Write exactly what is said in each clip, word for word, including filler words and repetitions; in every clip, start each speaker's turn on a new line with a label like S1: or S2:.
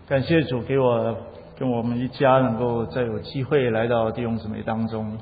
S1: 感谢主给我跟我们一家能够再有机会来到弟兄姊妹当中。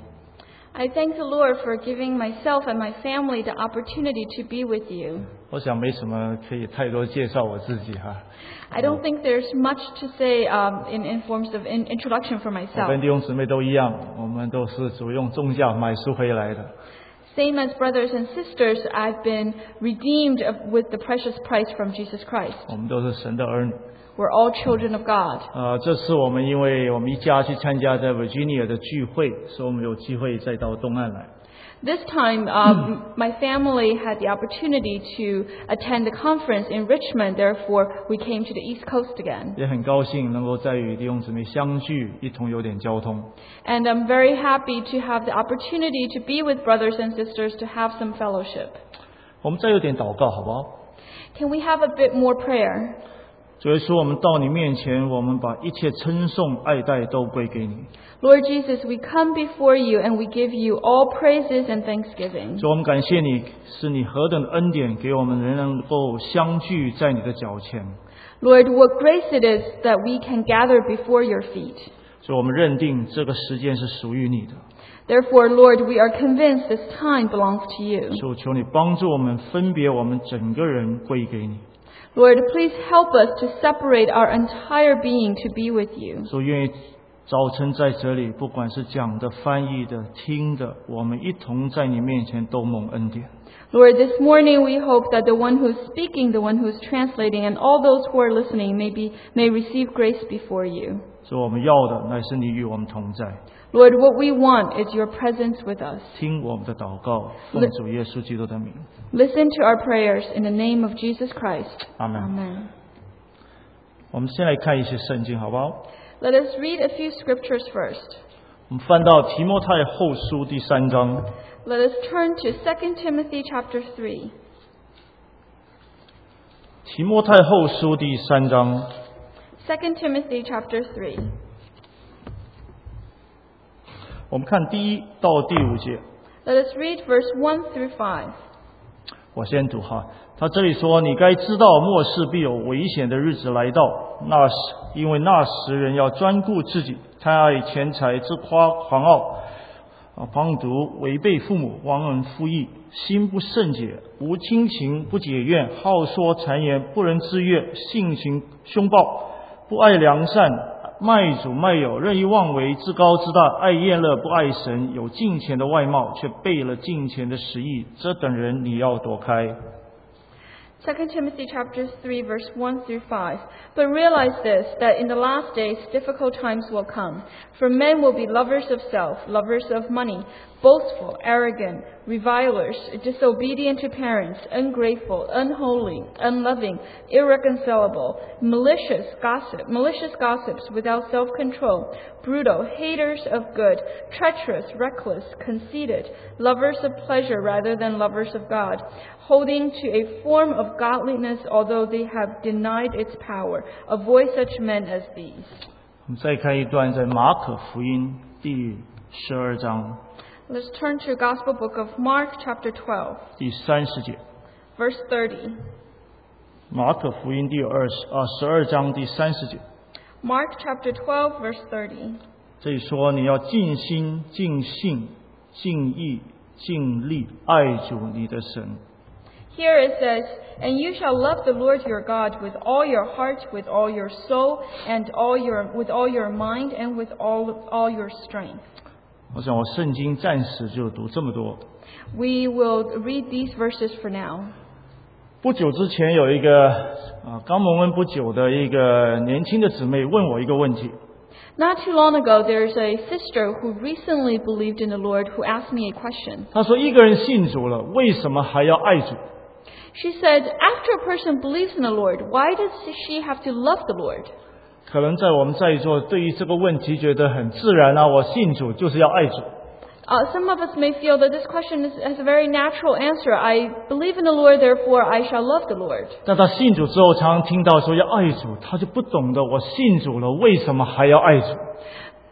S2: I thank the Lord for giving myself and my family the opportunity to be with you.
S1: 我想没什么可以太多介绍我自己哈。
S2: I don't think there's much to say um, in, in forms of in, introduction for
S1: 我
S2: myself.
S1: 跟弟兄姊妹都一样，我们都是主用重价买赎回来的。
S2: Same as brothers and sisters, I've been redeemed with the precious price from Jesus Christ.
S1: 我们都是神的儿女。
S2: We're all children of God.
S1: 呃，这次我们因为我们一家去参加在 Virginia 的聚会，所以我们有机会再到东岸来。
S2: This time, um, my family had the opportunity to attend the conference in Richmond. Therefore, we came to the East Coast again.
S1: 也很高兴能够再与弟兄姊妹相聚，一同有点交通。
S2: And I'm very happy to have the opportunity to be with brothers and sisters to have some fellowship.
S1: 我们再有点祷告，好不好？
S2: Can we have a bit more prayer?
S1: 主耶稣，我们到你面前，我们把一切称颂、爱戴都归给你。
S2: Lord Jesus, we come before you and we give you all praises and thanksgiving.
S1: 主，我们感谢你，是你何等的恩典，给我们仍能够相聚在你的脚前。
S2: Lord, what grace it is that we can gather before your feet.
S1: 主，我们认定这个时间是属于你的。
S2: Therefore, Lord, we are convinced this time belongs to you.
S1: 主，求你帮助我们分别我们整个人归给你。
S2: Lord, please help us to separate our entire being to be with you.
S1: 主，愿意早晨在这里，不管是讲的、翻译的、听的，我们一同在你面前都蒙恩典。
S2: Lord, this morning we hope that the one who's speaking, the one who's translating, and all those who are listening may be, may receive grace before you.
S1: 主，我们要的乃是你与我们同在。
S2: Lord, what we want is your presence with us.
S1: 听我们的祷告，奉主耶稣基督的名。
S2: Listen to our prayers in the name of Jesus Christ.
S1: 阿门。
S2: Amen.
S1: 我们先来看一些圣经，好不好？
S2: Let us read a few scriptures first.
S1: 我们翻到提摩太后书第三章。
S2: Let us turn to Second Timothy chapter three.
S1: 提摩太后书第三章。
S2: Second Timothy chapter three.
S1: 我们看第一到第五节。
S2: Let us read verse one through five.
S1: 我先读哈，他这里说：“你该知道，末世必有危险的日子来到。那时，因为那时人要专顾自己，贪爱钱财，自夸狂傲，啊，旁读，违背父母，忘恩负义，心不圣洁，无亲情，不解怨，好说谗言，不仁自悦，性情凶暴，不爱良善，卖主卖友，任意妄为，自高自大，爱厌乐，不爱神，有敬虔的外貌，却背了敬虔的实意，这等人你要躲开。”
S2: Second Timothy chapter three verse one through five. But realize this, that in the last days difficult times will come. For men will be lovers of self, lovers of money, boastful, arrogant, revilers, disobedient to parents, ungrateful, unholy, unloving, irreconcilable, malicious gossip, malicious gossips without self-control, brutal, haters of good, treacherous, reckless, conceited, lovers of pleasure rather than lovers of God, holding to a form of godliness although they have denied its power. Avoid such men as these.
S1: 我们再看一段，在马可福音第十二章
S2: Let's turn to Gospel book of Mark chapter twelve,
S1: 第三十节。
S2: verse thirty.
S1: 马可福音第二十啊十二章第三十节，
S2: Mark chapter twelve, verse thirty.
S1: 这里说你要尽心、尽性、尽意、尽力爱主你的神。
S2: Here it says, "And you shall love the Lord your God with all your heart, with all your soul, and all your with all your mind, and with all all your strength."
S1: 我想我圣经暂时就读这么多。
S2: We will read these verses for now.
S1: 不久之前有一个啊刚蒙恩不久的一个年轻的姊妹问我一个问题。
S2: Not too long ago, there's a sister who recently believed in the Lord who asked me a question.
S1: 她说一个人信主了，为什么还要爱主？
S2: She said, after a person believes in the Lord, why does she have to love the Lord?
S1: 可能在我们在座对于这个问题觉得很自然啊，我信主就是要爱主。
S2: Uh, some of us may feel that this question is, has a very natural answer. I believe in the Lord, therefore I shall love the Lord.
S1: 但他信主之后，常常听到说要爱主，他就不懂得我信主了，为什么还要爱主？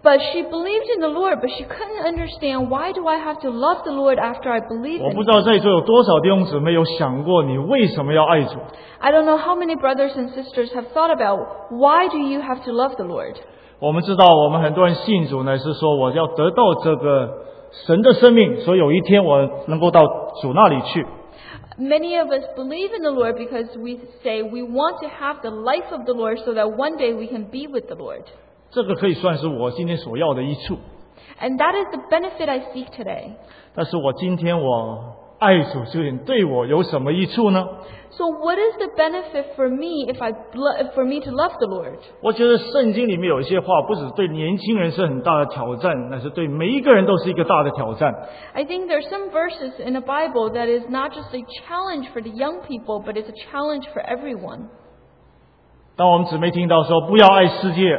S2: But she believed in the Lord, but she couldn't understand, why do I have to love the Lord after I believe
S1: 我
S2: in
S1: 不
S2: Him?
S1: 知道在座有多少弟兄姊妹有想过，你为什么要爱主？
S2: I don't know how many brothers and sisters have thought about, why do you have to love the Lord?
S1: 我们知道，我们很多人信主呢，是说我要得到这个神的生命，所以有一天我能够到主那里去。
S2: Many of us believe in the Lord because we say we want to have the life of the Lord so that one day we can be with the Lord.
S1: 这个可以算是我今天所要的益处。
S2: And that is the benefit I seek today.
S1: 但是我今天我爱主究竟对我有什么益处呢？
S2: So what is the benefit for me if I blo- for me to love the Lord?
S1: 我觉得圣经里面有一些话，不只对年轻人是很大的挑战，那是对每一个人都是一个大的挑战。
S2: I think there are some verses in the Bible that is not just a challenge for the young people, but it's a challenge for everyone.
S1: 当我们姊妹听到说不要爱世界，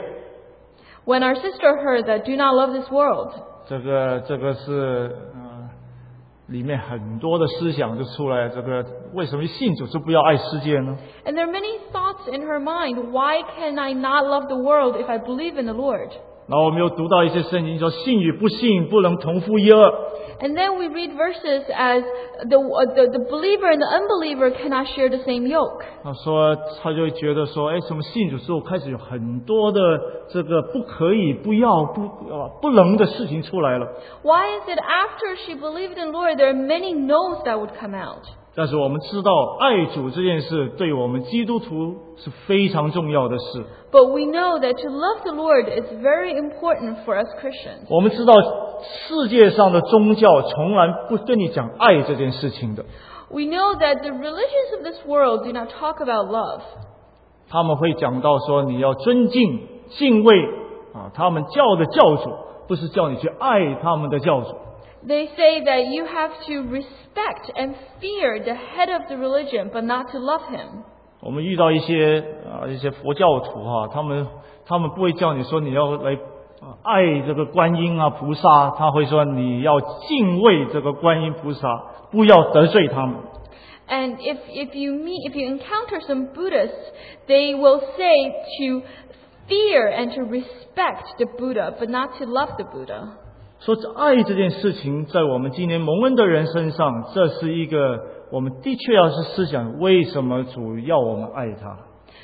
S2: When our sister heard that, do not love this world,
S1: 这个这个是呃里面很多的思想就出来，这个为什么信主就不要爱世界呢？
S2: and there are many thoughts in her mind, why can I not love the world if I believe in the Lord?
S1: 然后我们又读到一些圣经说，信与不信不能同负一二。
S2: And then we read verses as the, uh, the, the believer and the unbeliever cannot share the same yoke.
S1: 他说，他就会觉得说，哎，什么信主之后开始有很多的这个不可以、不要、不啊不能的事情出来了。
S2: Why is it after she believed in the Lord, there are many no's that would come out?
S1: 但是我们知道，爱主这件事对我们基督徒是非常重要的事。
S2: But we know that to love the Lord is very important for us Christians.
S1: 我们知道，世界上的宗教从来不跟你讲爱这件事情的。
S2: We know that the religions of this world do not talk about love.
S1: 他们会讲到说，你要尊敬、敬畏啊，他们教的教主，不是叫你去爱他们的教主。
S2: They say that you have to respect and fear the head of the religion, but not to love him.
S1: 我们遇到一些啊一些佛教徒哈、啊，他们他们不会叫你说你要来啊爱这个观音啊菩萨，他会说你要敬畏这个观音菩萨，不要得罪他们。
S2: And if, if you meet, if you encounter some Buddhists, they will say to fear and to respect the Buddha, but not to love the Buddha.
S1: 说爱这件事情，在我们今年蒙恩的人身上，这是一个我们的确要是思想，为什么主要我们爱他？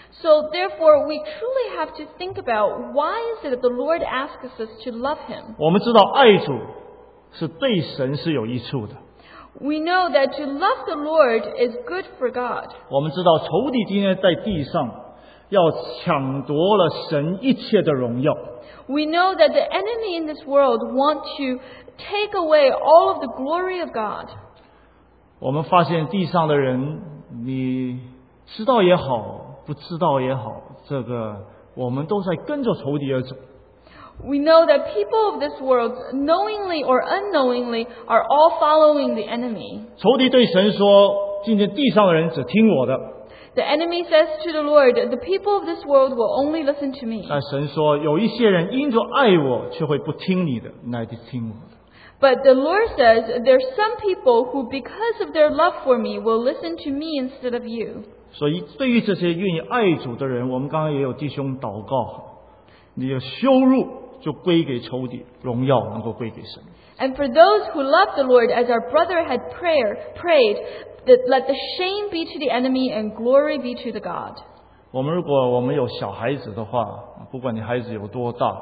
S2: So therefore, we truly have to think about, why is it that the Lord asks us to love him?
S1: 我们知道爱主是对神是有益处的。
S2: We know that to love the Lord is good for God.
S1: 我们知道仇敌今天在地上要抢夺了神一切的荣耀。
S2: We know that the enemy in this world want to take away all of the glory of God.
S1: 我们发现地上的人，你知道也好，不知道也好，这个我们都在跟着仇敌而走。
S2: We know that people of this world, knowingly or unknowingly, are all following the enemy.
S1: 仇敌对神说：“今天地上的人只听我的。”
S2: The enemy says to the Lord, the people of this world will only listen to me.
S1: 但神说：“有一些人因着爱我，却会不听你的，乃得听我的。”
S2: But the Lord says, there's some people who, because of their love for me, will listen to me instead of you.
S1: 所以，对于这些愿意爱主的人，我们刚刚也有弟兄祷告，你的羞辱就归给仇敌，荣耀能够归给神。
S2: And for those who love the Lord, as our brother had prayer, prayed, that let the shame be to the enemy and glory be to the God.
S1: 我们如果我们有小孩子的话，不管你孩子有多大，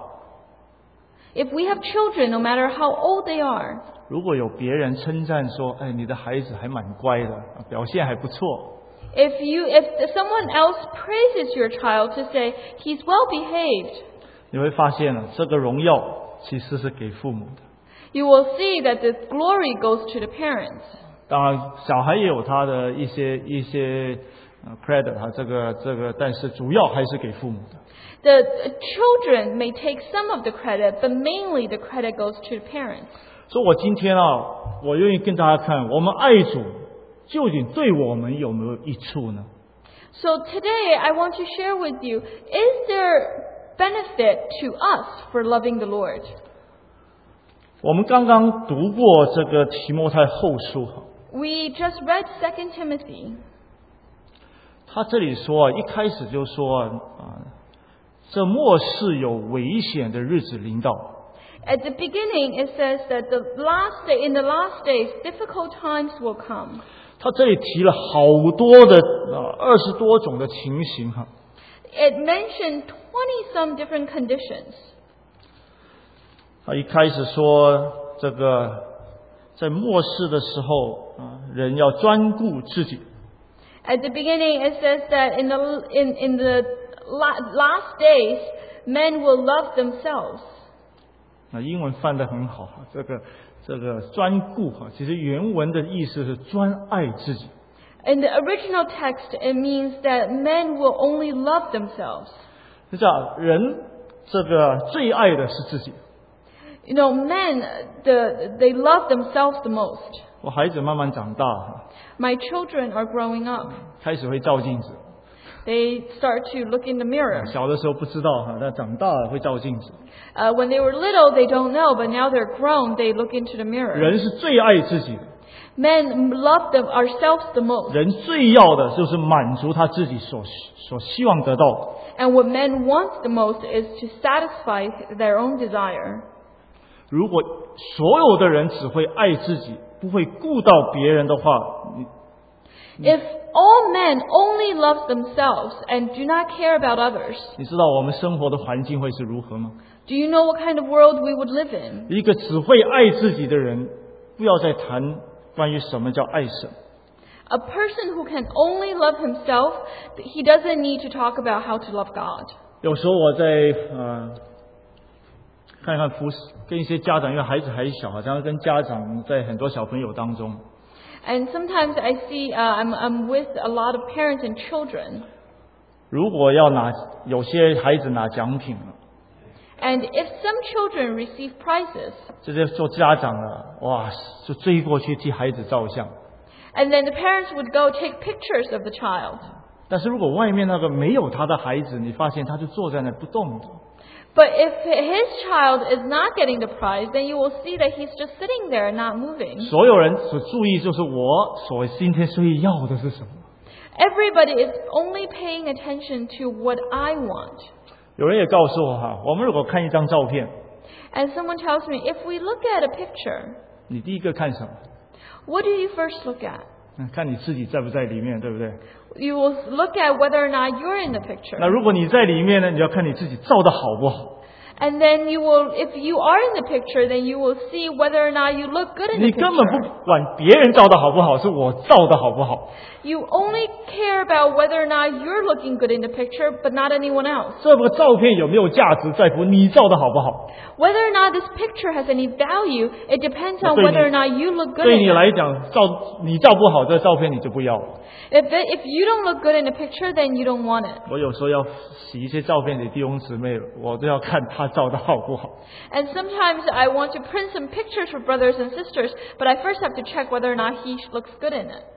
S2: If we have children, no matter how old they are,
S1: 如果有别人称赞说：“哎，你的孩子还蛮乖的，表现还不错。”
S2: if you, if someone else praises your child to say, he's well behaved,
S1: 你会发现了，这个荣耀其实是给父母的。
S2: you will see that the glory goes to the parents.
S1: 当然，小孩也有他的一些一些呃 credit 啊，这个这个，但是主要还是给父母的。
S2: The children may take some of the credit, but mainly the credit goes to the parents.
S1: 所以我今天啊，我愿意跟大家看，我们爱主究竟对我们有没有益处呢？
S2: So today I want to share with you, is there benefit to us for loving the Lord?
S1: 我们刚刚读过这个提摩太后书，
S2: We just read Second Timothy.
S1: 他这里说啊，一开始就说啊，这这末世有危险的日子临到。
S2: At the beginning, it says that the last day, in the last days, difficult times will come.
S1: 他这里提了好多的呃二十多种的情形哈。
S2: It mentioned twenty some different conditions.
S1: 他一开始说这个在末世的时候啊，人要专顾自己。
S2: At the beginning, it says that in the in in the la- last days, men will love themselves.
S1: 那英文翻得很好哈，这个这个专顾哈，其实原文的意思是专爱自己。
S2: In the original text, it means that men will only love themselves.
S1: 是这样，人这个最爱的是自己。
S2: You know, men, the they love themselves the most.
S1: 我孩子慢慢长大哈，
S2: My children are growing up.
S1: 开始会照镜子。
S2: They start to look in the mirror.
S1: 小的时候不知道哈，但长大了会照镜子。
S2: Uh, when they were little, they don't know, but now they're grown, they look into the mirror.
S1: 人是最爱自己的，
S2: Men love them ourselves the most.
S1: 人最要的就是满足他自己所所希望得到的。
S2: And what men want the most is to satisfy their own desire.
S1: 如果所有的人只会爱自己，不会顾到别人的话，你
S2: If all men only love themselves and do not care about others,
S1: 你知道我们生活的环境会是如何吗？
S2: do you know what kind of world we would live in?
S1: 一个只会爱自己的人，不要再谈关于什么叫爱神。
S2: A person who can only love himself, he doesn't need to talk about how to love God.
S1: 有时候我在呃看看服侍，跟一些家长，因为孩子还小，好像跟家长在很多小朋友当中，
S2: And sometimes I see, uh, I'm, I'm with a lot of parents and children.
S1: 如果要拿有些孩子拿奖品了，
S2: And if some children receive prizes,
S1: 这些做家长了，哇，就追过去替孩子照相。
S2: and then the parents would go take pictures of the child.
S1: 但是如果外面那个没有他的孩子，你发现他就坐在那不动的。
S2: But if his child is not getting the prize, then you will see that he's just sitting there not moving.
S1: 所有人所注意就是我所今天所以要的是什么。
S2: Everybody is only paying attention to what I want.
S1: 有人也告诉我哈，我们如果看一张照片，
S2: And someone tells me, if we look at a picture,
S1: 你第一个看什么？
S2: what do you first look at?
S1: 嗯看你自己在不在里面，对不对？
S2: You will look at whether or not you're in the
S1: 那
S2: picture.
S1: 如果你在里面呢，你要看你自己照的好不好。
S2: And then you will, if you are in the picture, then you will see whether or not you look good in
S1: 你
S2: the
S1: 根本
S2: picture.
S1: 不管别人照的好不好，是我照的好不好。
S2: You only care about whether or not you're looking good in the picture, but not anyone else.
S1: 这个照片有没有价值，在乎你照的好不好。
S2: Whether or not this picture has any value, it depends on
S1: 对你-
S2: whether or not you look good
S1: 对
S2: in
S1: 你
S2: it.
S1: 来讲，照你照不好，这照片你就不要了。
S2: If, it, if you don't look good in the picture, then you don't want it.
S1: 我有时候要洗一些照片给弟兄姊妹，我都要看他照的好不好。
S2: And sometimes I want to print some pictures for brothers and sisters, but I first have to check whether or not he looks good in it.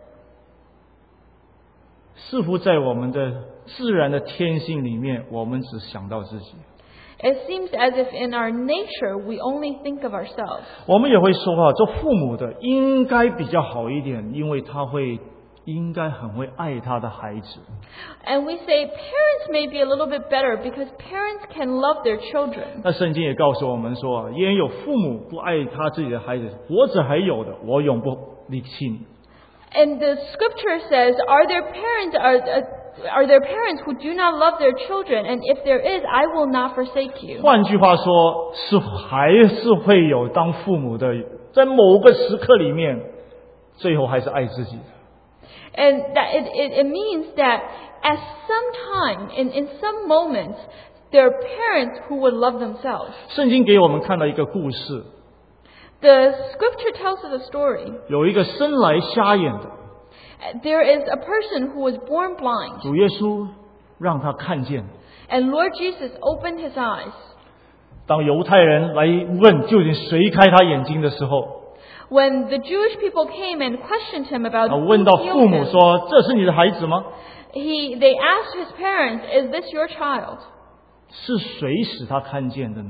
S1: 似乎在我们的自然的天性里面，我们只想到自己。
S2: It seems as if in our nature we only think of ourselves.
S1: 我们也会说啊，做父母的应该比较好一点，因为他会应该很会爱他的孩子。
S2: And we say parents may be a little bit better because parents can love their children.
S1: 那圣经也告诉我们说，焉有父母不爱他自己的孩子，活着还有的，我永不离弃你。
S2: And the scripture says, are there parents are uh, are there parents who do not love their children? And if there is, I will not forsake you.
S1: 换句话说，是还是会有当父母的，在某个时刻里面，最后还是爱自己的。
S2: And that it, it, it means that at some time, in, in some moments, there are parents who would love themselves.
S1: 圣经给我们看到一个故事，
S2: The scripture tells us a story.
S1: 有一个生来瞎眼的，
S2: There is a person who was born blind,
S1: 主耶稣让他看见。
S2: and Lord Jesus opened his eyes.
S1: 当犹太人来问究竟谁开他眼睛的时候，
S2: When the Jewish people came and questioned him about
S1: 啊
S2: who
S1: 问到父
S2: healed
S1: 母
S2: him,
S1: 说：“这是你的孩子吗？
S2: he, they asked his parents, is this your child?
S1: 是谁使他看见的呢？”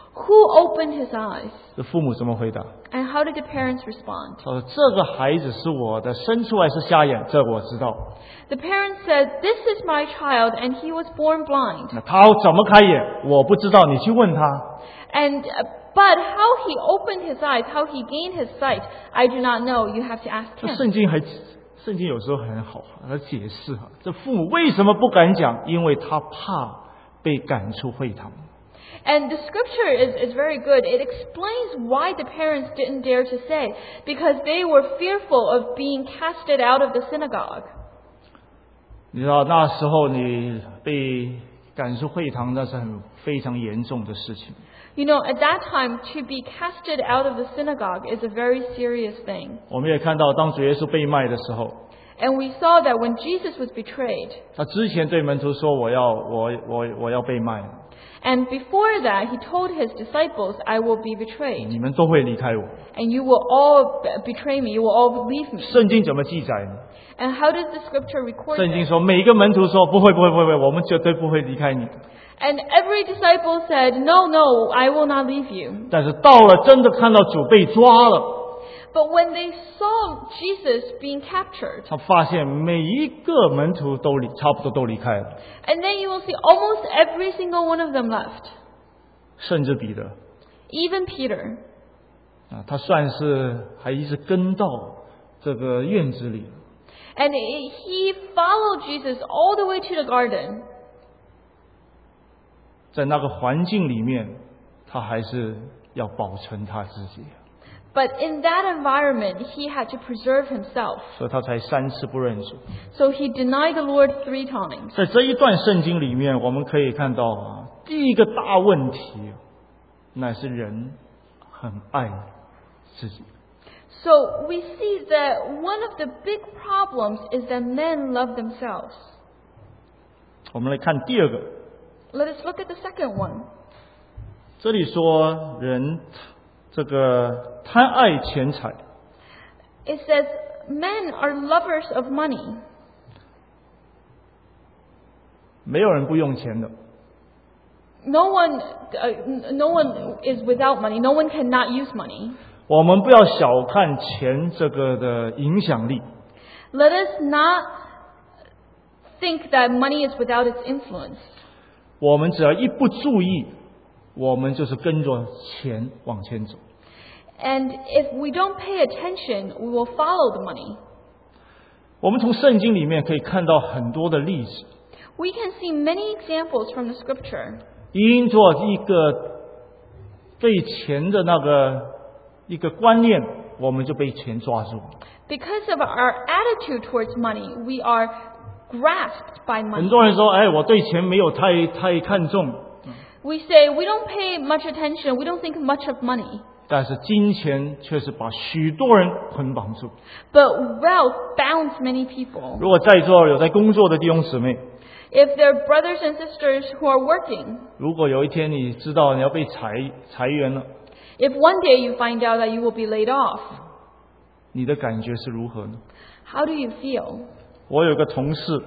S2: Who opened his eyes?
S1: 这父母怎么回答？
S2: And how did the parents respond?
S1: 他说：“这个孩子是我的，生出来是瞎眼，这我知道。
S2: The parents said, This is my child, and he was born blind.
S1: 那他怎么开眼，我不知道，你去问他。
S2: And uh, but how he opened his eyes, how he gained his sight, I do not know. You have to ask
S1: 这
S2: him.
S1: 圣经还，圣经有时候很好，他解释哈，这父母为什么不敢讲？因为他怕被赶出会堂。
S2: And the scripture is, is very good. It explains why the parents didn't dare to say, because they were fearful of being casted out of the synagogue.
S1: 你知道那时候你被赶出会堂，那是很非常严重的事情。
S2: You know, at that time, to be casted out of the synagogue is a very serious thing.
S1: 我们也看到，当主耶稣被卖的时候，
S2: And we saw that when Jesus was betrayed,
S1: 他之前对门徒说：“我要，我我我要被卖，
S2: and before that, he told his disciples, I will be betrayed.
S1: 你们都会离开我。
S2: And you will all b- betray me, you will all leave me.
S1: 圣经怎么记载呢？
S2: And how does the scripture record
S1: 圣经
S2: this?
S1: 说，每一个门徒说：“不会，不会，不会，不会，我们绝对不会离开你。”
S2: And every disciple said, No, no, I will not leave you.
S1: 但是到了真的看到主被抓了，
S2: But when they saw Jesus being captured,
S1: 他发现每一个门徒都离，差不多都离开了，
S2: and then you will see almost every single one of them left.
S1: 甚至彼得
S2: Even Peter.
S1: 啊，他算是还一直跟到这个院子里。
S2: And he followed Jesus all the way to the garden.
S1: 在那个环境里面，他还是要保存他自己，
S2: But in that environment, he had to preserve himself.
S1: 所以他才三次不认主。
S2: So he denied the Lord three times.
S1: 在这一段圣经里面，我们可以看到啊，第一个大问题乃是人很爱自己。
S2: So we see that one of the big problems is that men love themselves.
S1: 我们来看第二个，
S2: Let us look at the second one.
S1: 这里说人这个贪爱钱财，
S2: It says, men are lovers of money.
S1: 没有人不用钱的。
S2: No one, uh, no one is without money. No one cannot use money.
S1: 我们不要小看钱这个的影响力。
S2: Let us not think that money is without its influence.
S1: 我们只要一不注意，我们就是跟着钱往前走。
S2: And if we don't pay attention, we will follow the money.
S1: 我们从圣经里面可以看到很多的例子，
S2: We can see many examples from the scripture.
S1: 因着一个对钱的那个一个观念，我们就被钱抓住。
S2: Because of our attitude towards money, we are grasped by
S1: 很
S2: money.
S1: 多人说：“哎，我对钱没有太太看重。
S2: We say we don't pay much attention, we don't think much of money. ”
S1: 但是金钱却是把许多人捆绑住。
S2: But wealth bounds many people.
S1: 如果在座有在工作的弟兄姊妹，
S2: If there are brothers and sisters who are working,
S1: 如果有一天你知道你要被裁裁员了，
S2: if one day you find out that you will be laid off,
S1: 你的感觉是如何呢？
S2: how do you feel?
S1: 我有个同事，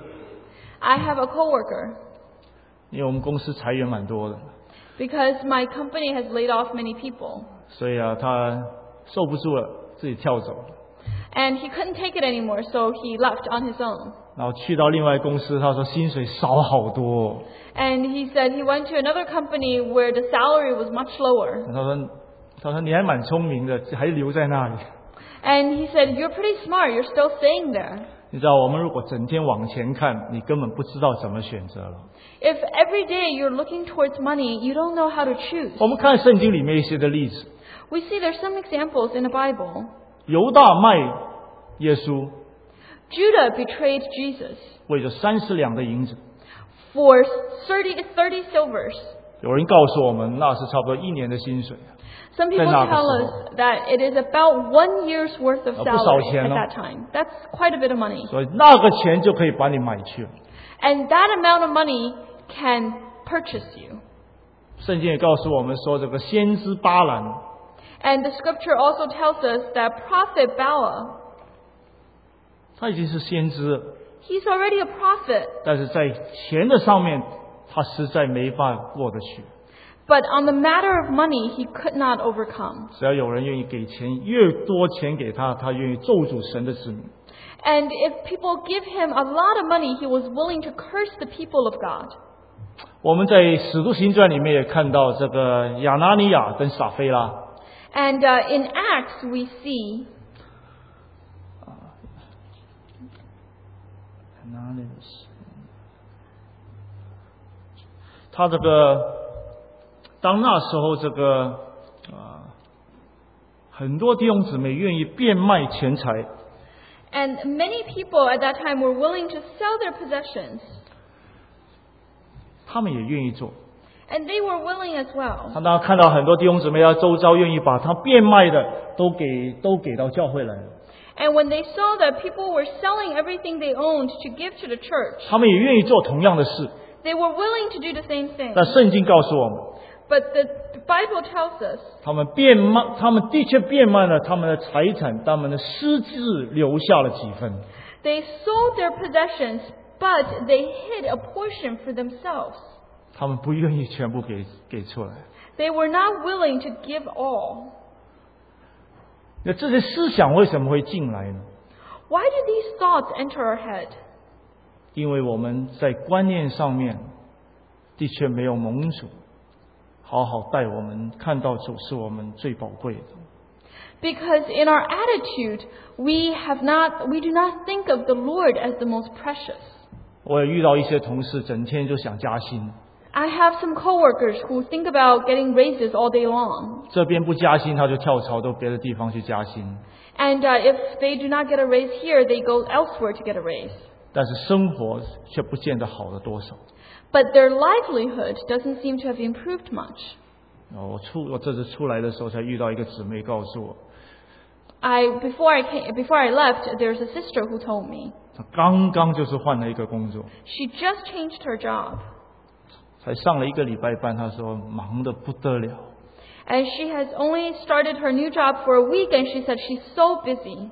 S2: I have a coworker,
S1: 因为我们公司裁员蛮多的，
S2: because my company has laid off many people.
S1: 所以啊，他受不住了，自己跳走，
S2: And he couldn't take it anymore, so he left on his own.
S1: 然后去到另外公司，他说薪水少好多哦。
S2: And he said he went to another company where the salary was much lower.
S1: 他说：“他说你还蛮聪明的，还留在那里。
S2: And he said, You're pretty smart, you're still staying there.
S1: 你知道，我们如果整天往前看，你根本不知道怎么选择了。
S2: If every day you're looking towards money, you don't know how to choose.
S1: 我们看圣经里面一些的例子，
S2: We see there's some examples in the Bible.
S1: 犹大卖耶稣，
S2: Judah betrayed Jesus
S1: 为了三十两的银子。
S2: for thirty, thirty silvers.
S1: 有人告诉我们，那是差不多一年的薪水。
S2: Some people
S1: Then
S2: tell
S1: not
S2: us that it is about one year's worth of
S1: 啊，不少
S2: salary
S1: 钱
S2: at
S1: 哦。
S2: that time. That's quite a bit of money.
S1: 所以那个钱就可以把你买去了。
S2: And that amount of money can purchase you.
S1: 圣经也告诉我们说，这个先知巴兰，
S2: And the scripture also tells us that prophet Bala,
S1: 他已经是先知了，
S2: he's already a prophet,
S1: 但是在钱的上面，他实在没办法过得去。
S2: But on the matter of money, he could not overcome.
S1: 只要有人愿意给钱，越多钱给他，他愿意咒诅神的子民。
S2: And if people give him a lot of money, he was willing to curse the people of God.
S1: 我们在《使徒行传》里面也看到这个亚拿尼亚跟撒非拉。
S2: And uh, in Acts, we see
S1: 他这个，当那时候这个啊，很多弟兄姊妹愿意变卖钱财。
S2: And many people at that time were willing to sell their possessions.
S1: 他们也愿意做。
S2: And they were willing as well.
S1: 他当看到很多弟兄姊妹要周遭愿意把他变卖的都给都给到教会来了。
S2: And when they saw that people were selling everything they owned to give to the church,
S1: 他们也愿意做同样的事。
S2: they were willing to do the same thing.
S1: 但圣经告诉我们，
S2: But the Bible tells us
S1: 他们变卖，他们的确变卖了他们的财产，他们的私自留下了几分。
S2: they sold their possessions, but they hid a portion for themselves.
S1: 他们不愿意全部给给出来。
S2: They were not willing to give all.
S1: 那这些思想为什么会进来呢？
S2: Why did these thoughts enter our head?
S1: 因为我们在观念上面的确没有蒙主好好带我们，看到主是我们最宝贵的。
S2: Because in our attitude, we have not, we do not think of the Lord as the most precious.
S1: 我也遇到一些同事，整天就想加薪。
S2: I have some coworkers who think about getting raises all day long.
S1: 这边不加薪，他就跳槽到别的地方去加薪。
S2: And uh, if they do not get a raise here, they go elsewhere to get a raise.
S1: 但是生活却不见得好了多少。
S2: But their livelihood doesn't seem to have improved much.
S1: 我出我这次出来的时候，才遇到一个姊妹告诉我，
S2: I before I came, before I left, there's a sister who told me
S1: 她刚刚就是换了一个工作，
S2: she just changed her job.
S1: 才上了一个礼拜班，她说忙得不得了。
S2: And she has only started her new job for a week, and she said she's so busy.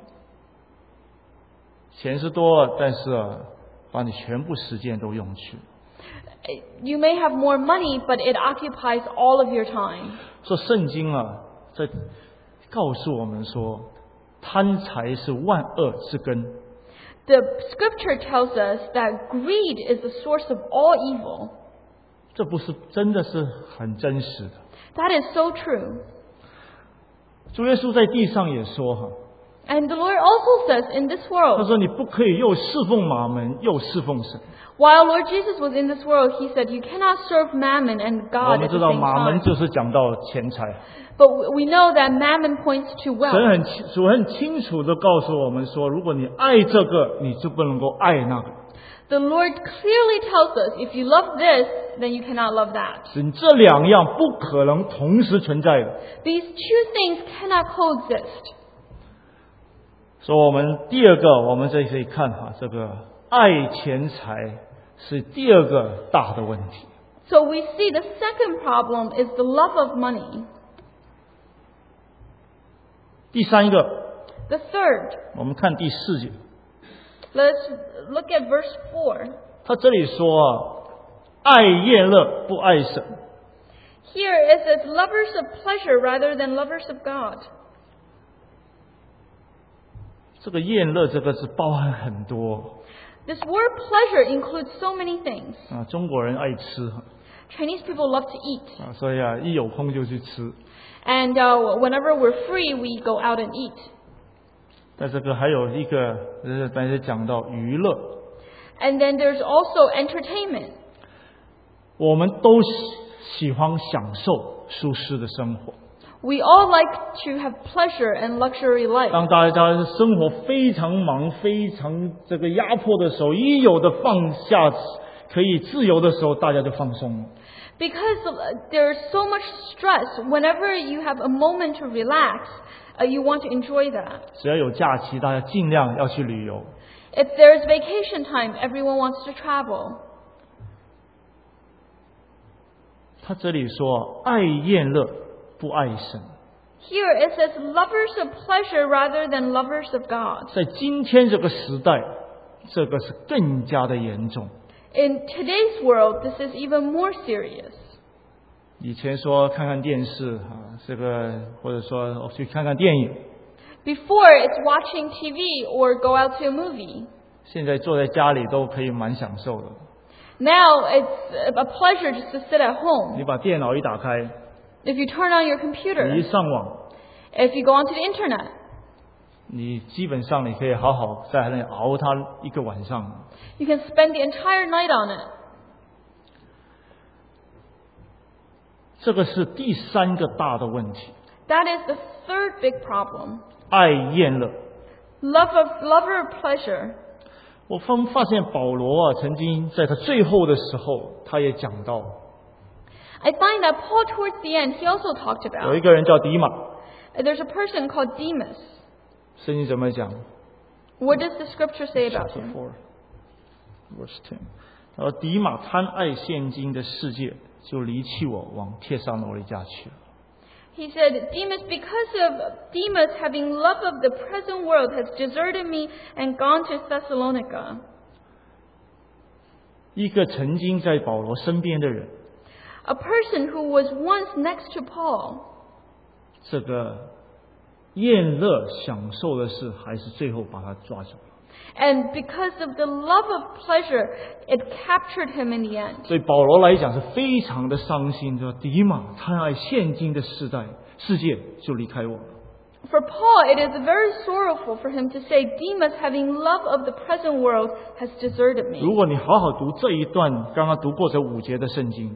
S1: 钱是多，但是啊，把你全部时间都用去。
S2: You may have more money, but it occupies all of your time.
S1: 说圣经啊，在告诉我们说，贪财是万恶之根。
S2: The scripture tells us that greed is the source of all evil.
S1: 这不是真的是很真实的。
S2: That is so true.
S1: 主耶稣在地上也说哈，
S2: And the Lord also says in this
S1: 他
S2: world,
S1: 说你不可以又侍奉马门又侍奉神。
S2: while Lord Jesus was in this world, he said, you cannot serve mammon and
S1: 我
S2: God
S1: 们
S2: at
S1: 知
S2: the
S1: 道
S2: same
S1: 马门
S2: time.
S1: 就是讲到钱财。
S2: But we know that mammon points to
S1: 神
S2: wealth.
S1: 很清主很清楚的告诉我们说，如果你爱这个，你就不能够爱那个。
S2: The Lord clearly tells us, if you love this, then you cannot love that.
S1: 你这两样不可能同时存在的。
S2: These two things cannot coexist.
S1: 所以我们第二个，我们这里可以看哈，这个爱钱财是第二个大的问题。
S2: So we see the second problem is the love of money.
S1: 第三个，
S2: The third,
S1: 我们看第四节，
S2: let's look at verse four.
S1: 他这里说啊，爱宴乐不爱神。
S2: Here it says lovers of pleasure rather than lovers of God.
S1: 这个宴乐这个字包含很多
S2: This word pleasure includes so many things.
S1: 啊，中国人爱吃
S2: Chinese people love to eat.
S1: 啊，所以啊，一有空就去吃。
S2: And uh, whenever we're free, we go out and eat.
S1: 但这个还有一个，呃，大家讲到娱乐，
S2: And then there's also entertainment.
S1: 我们都喜喜欢享受舒适的生活。
S2: We all like to have pleasure and luxury life.
S1: 当大家生活非常忙、非常这个压迫的时候，一有的放下可以自由的时候，大家就放松了。
S2: Because there's so much stress, whenever you have a moment to relax, uh, you want to enjoy that.
S1: 只要有假期，大家尽量要去旅游。
S2: If there's vacation time, everyone wants to travel.
S1: 他这里说爱宴乐不爱神，
S2: Here it says lovers of pleasure rather than lovers of God.
S1: 在今天这个时代，这个是更加的严重。
S2: In today's world, this is even more serious.
S1: 以前说看看电视啊，这个或者说去看看电影，
S2: Before, it's watching T V or go out to a movie.
S1: 现在坐在家里都可以蛮享受的。
S2: Now, it's a pleasure just to sit at
S1: 你
S2: home.
S1: 把电脑一打开，
S2: If you turn on your
S1: 你一
S2: computer,
S1: 上网，
S2: if you go onto the internet,
S1: 你基本上你可以好好在那里熬它一个晚上。
S2: you can spend the entire night on it.
S1: 这个是第三个大的问题，
S2: That is the third big problem.
S1: 爱厌乐。
S2: Love of lover of pleasure.
S1: 我发发现保罗啊，曾经在他最后的时候，他也讲到，
S2: I find that Paul, towards the end, he also talked
S1: 有一
S2: about
S1: 个人叫迪马，
S2: there's a person called Demas.
S1: 圣经怎么讲
S2: What does the scripture say about
S1: ？Chapter
S2: him?
S1: four, verse ten。他说迪马贪爱现今的世界，就离弃我，往帖撒罗尼迦去了。
S2: He said, Demas, because of Demas having love of the present world, has deserted me and gone to Thessalonica.
S1: 一个曾经在保罗身边的人，
S2: A person who was once next to Paul,
S1: 这个厌乐享受的事，还是最后把他抓走了。
S2: and because of the love of pleasure, it captured him in the end.
S1: 所以保罗来讲是非常的伤心，说迪马贪爱现今的世代世界，就离开我了。
S2: For Paul, it is very sorrowful for him to say, Demas, having love of the present world, has deserted
S1: 如
S2: me.
S1: 果你好好读这一段刚刚读过这五节的圣经，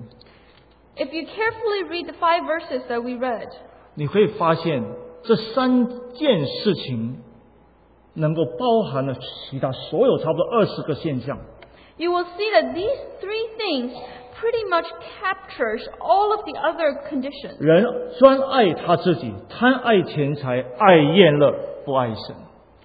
S2: If you carefully read the five verses that we read,
S1: 你会发现这三件事情能够包含了其他所有差不多二十个现象。
S2: you will see that these three things pretty much captures all of the other conditions.
S1: 人专爱他自己，贪爱钱财，爱厌乐，不爱神。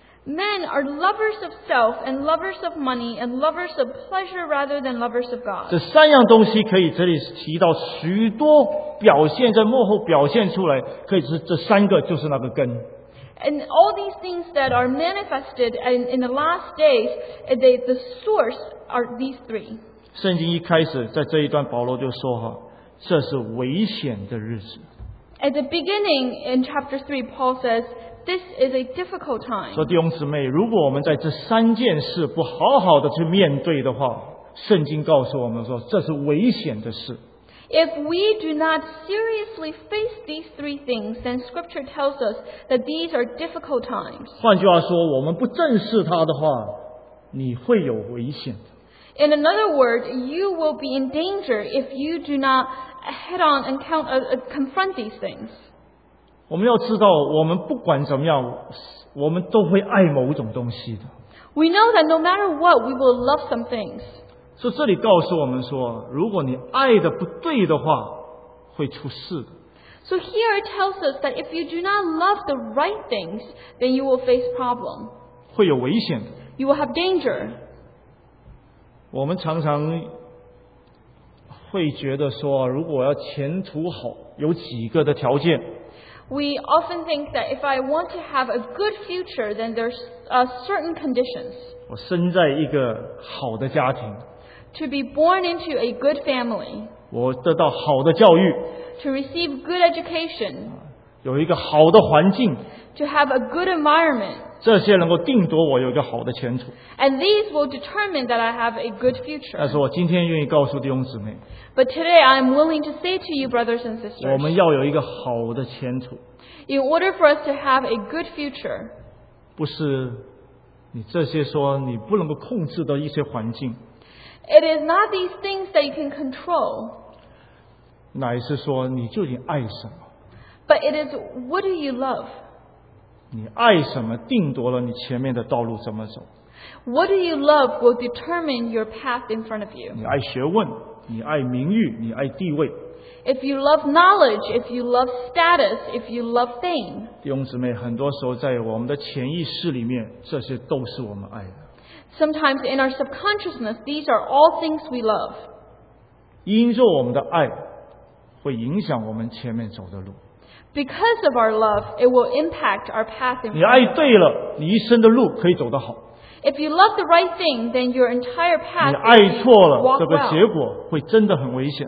S2: Men are lovers of self and lovers of money and lovers of pleasure rather than lovers of
S1: 这
S2: God.
S1: 三样东西可以这里提到许多表现，在幕后表现出来，可以是这三个就是那个根。
S2: And all these things that are manifested in, in the last days, eh, they, the source are these three.
S1: 圣经一开始在这一段，保罗就说哈，这是危险的日子。
S2: At the beginning in chapter three, Paul says, this is a difficult time.
S1: 说弟兄姊妹，如果我们在这三件事不好好的去面对的话，圣经告诉我们说这是危险的事。
S2: If we do not seriously face these three things, then Scripture tells us that these are difficult times.
S1: 换句话说，我们不正视它的话，你会有危险的。
S2: In another word, you will be in danger if you do not head on and count, uh, uh, confront these things.
S1: 我们要知道，我们不管怎么样，我们都会爱某种东西的。
S2: We know that no matter what, we will love some things.
S1: 所以这里告诉我们说，如果你爱的不对的话，会出事的。
S2: So here it tells us that if you do not love the right things, then you will face problem.
S1: 会有危险的。
S2: You will have danger.
S1: 我们常常会觉得说，如果要前途好，有几个的条件。
S2: We often think that if I want to have a good future, then there's uh, certain conditions.
S1: 我生在一个好的家庭，
S2: To be born into a good family,
S1: 我得到好的教育，
S2: to receive good education,
S1: 有一个好的环境，
S2: to have a good environment.
S1: 这些能够定夺我有一个好的前途。
S2: And these will determine that I have a good
S1: 但是
S2: future.
S1: 我今天愿意告诉弟兄姊妹，
S2: But today I am willing to say to you, brothers and
S1: 我
S2: sisters,
S1: 们要有一个好的前途，
S2: in order for us to have a good future,
S1: 不是你这些说你不能够控制的一些环境，
S2: it is not these things that you can control,
S1: 乃是说你究竟爱什么？
S2: but it is what do you love?
S1: 你爱什么，定夺了你前面的道路怎么走。
S2: What do you love will determine your path in front of you.
S1: 你爱学问，你爱名誉，你爱地位。
S2: If you love knowledge, if you love status, if you love fame,
S1: 弟兄姊妹，很多时候在我们的潜意识里面，这些都是我们爱的。
S2: sometimes in our subconsciousness, these are all things we love.
S1: 因着我们的爱，会影响我们前面走的路。
S2: Because of our love, it will impact our path in
S1: 你
S2: front
S1: 爱
S2: of us.
S1: 对了，你一生的路可以走得好；
S2: If you love the right thing, then your entire
S1: 你
S2: path
S1: 爱
S2: will
S1: 错了，
S2: walk
S1: 这个结
S2: well.
S1: 果会真的很危险。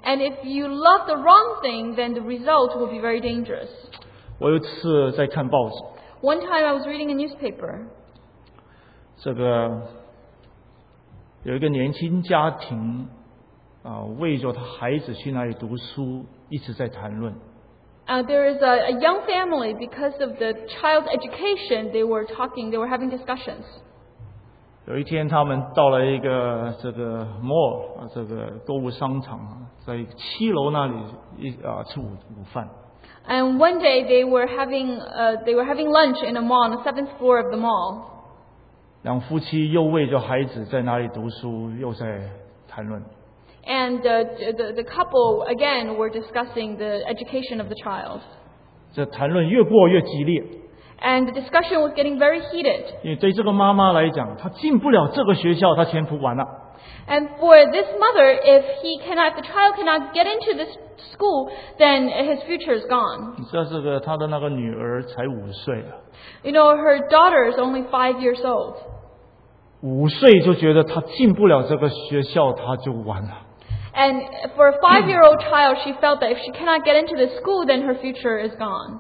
S2: And if you love the wrong thing, then the result will be very dangerous.
S1: 我有一次在看报纸，
S2: One time I was reading a newspaper.
S1: 这个有一个年轻家庭啊，为着他孩子去哪里读书，一直在谈论。
S2: Uh, there is a, a young family, because of the child's education, they were talking, they were having discussions.
S1: 有一天，他们到了一个这个 mall 啊，这个购物商场啊，在七楼那里一啊吃午午饭。
S2: And one day they were having uh, they were having lunch in a mall on the seventh floor of the mall.
S1: 两夫妻又为着孩子在哪里读书，又在谈论。
S2: And uh, the, the couple, again, were discussing the education of the child.
S1: 这谈论越过越激烈，
S2: And the discussion was getting very heated.
S1: 因为对这个妈妈来讲，她进不了这个学校，她前途完了。
S2: And for this mother, if he cannot, the child cannot get into this school, then his future is gone.
S1: 你知道这个她的那个女儿才五岁啊，
S2: You know, her daughter is only five years old.
S1: 五岁就觉得她进不了这个学校，她就完了。
S2: And for a five-year-old child, she felt that if she cannot get into this school, then her future is gone.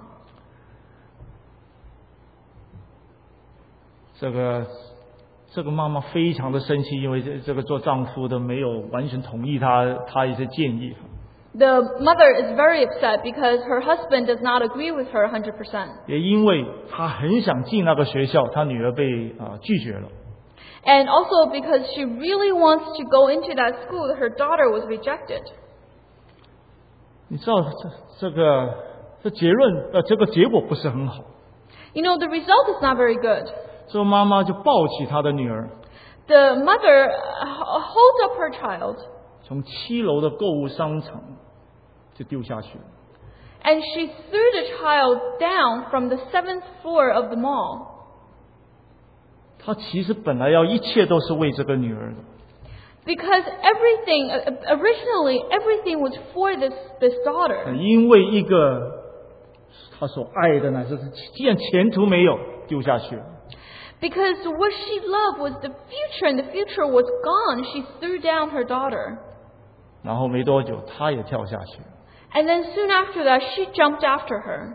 S1: 这个这个妈妈非常的生气，因为这这个做丈夫的没有完全同意她她一些建议。
S2: The mother is very upset because her husband does not agree with her one hundred percent.
S1: 也因为她很想进那个学校，她女儿被啊、呃、拒绝了。
S2: And also because she really wants to go into that school, her daughter was rejected.
S1: 你知道这这个这结论呃这个结果不是很好。
S2: You know, the result is not very good.
S1: 这个妈妈就抱起她的女儿，
S2: The mother uh, holds up her child
S1: 从七楼的购物商场就丢下去了。
S2: and she threw the child down from the seventh floor of the mall.
S1: 她其实本来要一切都是为这个女儿的，
S2: Because everything, uh, originally, everything was for this, this daughter.
S1: 因为一个她所爱的呢，就是既然前途没有，丢下去了。
S2: Because what she loved was the future, and the future was gone. She threw down her daughter.
S1: 然后没多久，她也跳下去了。
S2: And then soon after that, she jumped after her.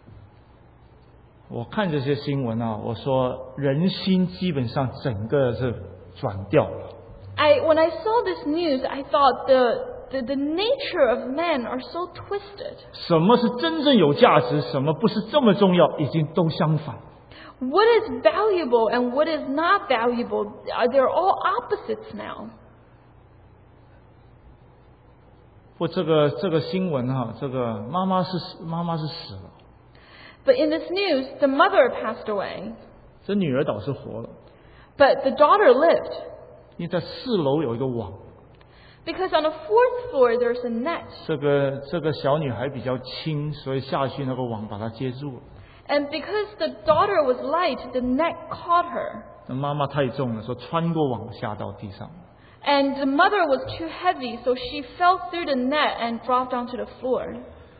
S1: 我看这些新闻啊，我说人心基本上整个是转掉了。
S2: I, when I saw this news, I thought the, the, the nature of men are so twisted.
S1: 什么是真正有价值，什么不是这么重要，已经都相反。
S2: What is valuable and what is not valuable, uh, they're all opposites now.
S1: 或这个这个新闻哈、啊，这个妈妈是妈妈是死了，
S2: But in this news, the mother passed away,
S1: 这女儿倒是活了，
S2: but the daughter lived.
S1: 因为在四楼有一个网，
S2: Because on the fourth floor, there's a net.
S1: 这个这个小女孩比较轻，所以下去那个网把她接住了。
S2: And because the daughter was light, the net caught her.
S1: 那妈妈太重了，说穿过网下到地上。
S2: And the mother was too heavy, so she fell through the net and dropped onto the floor.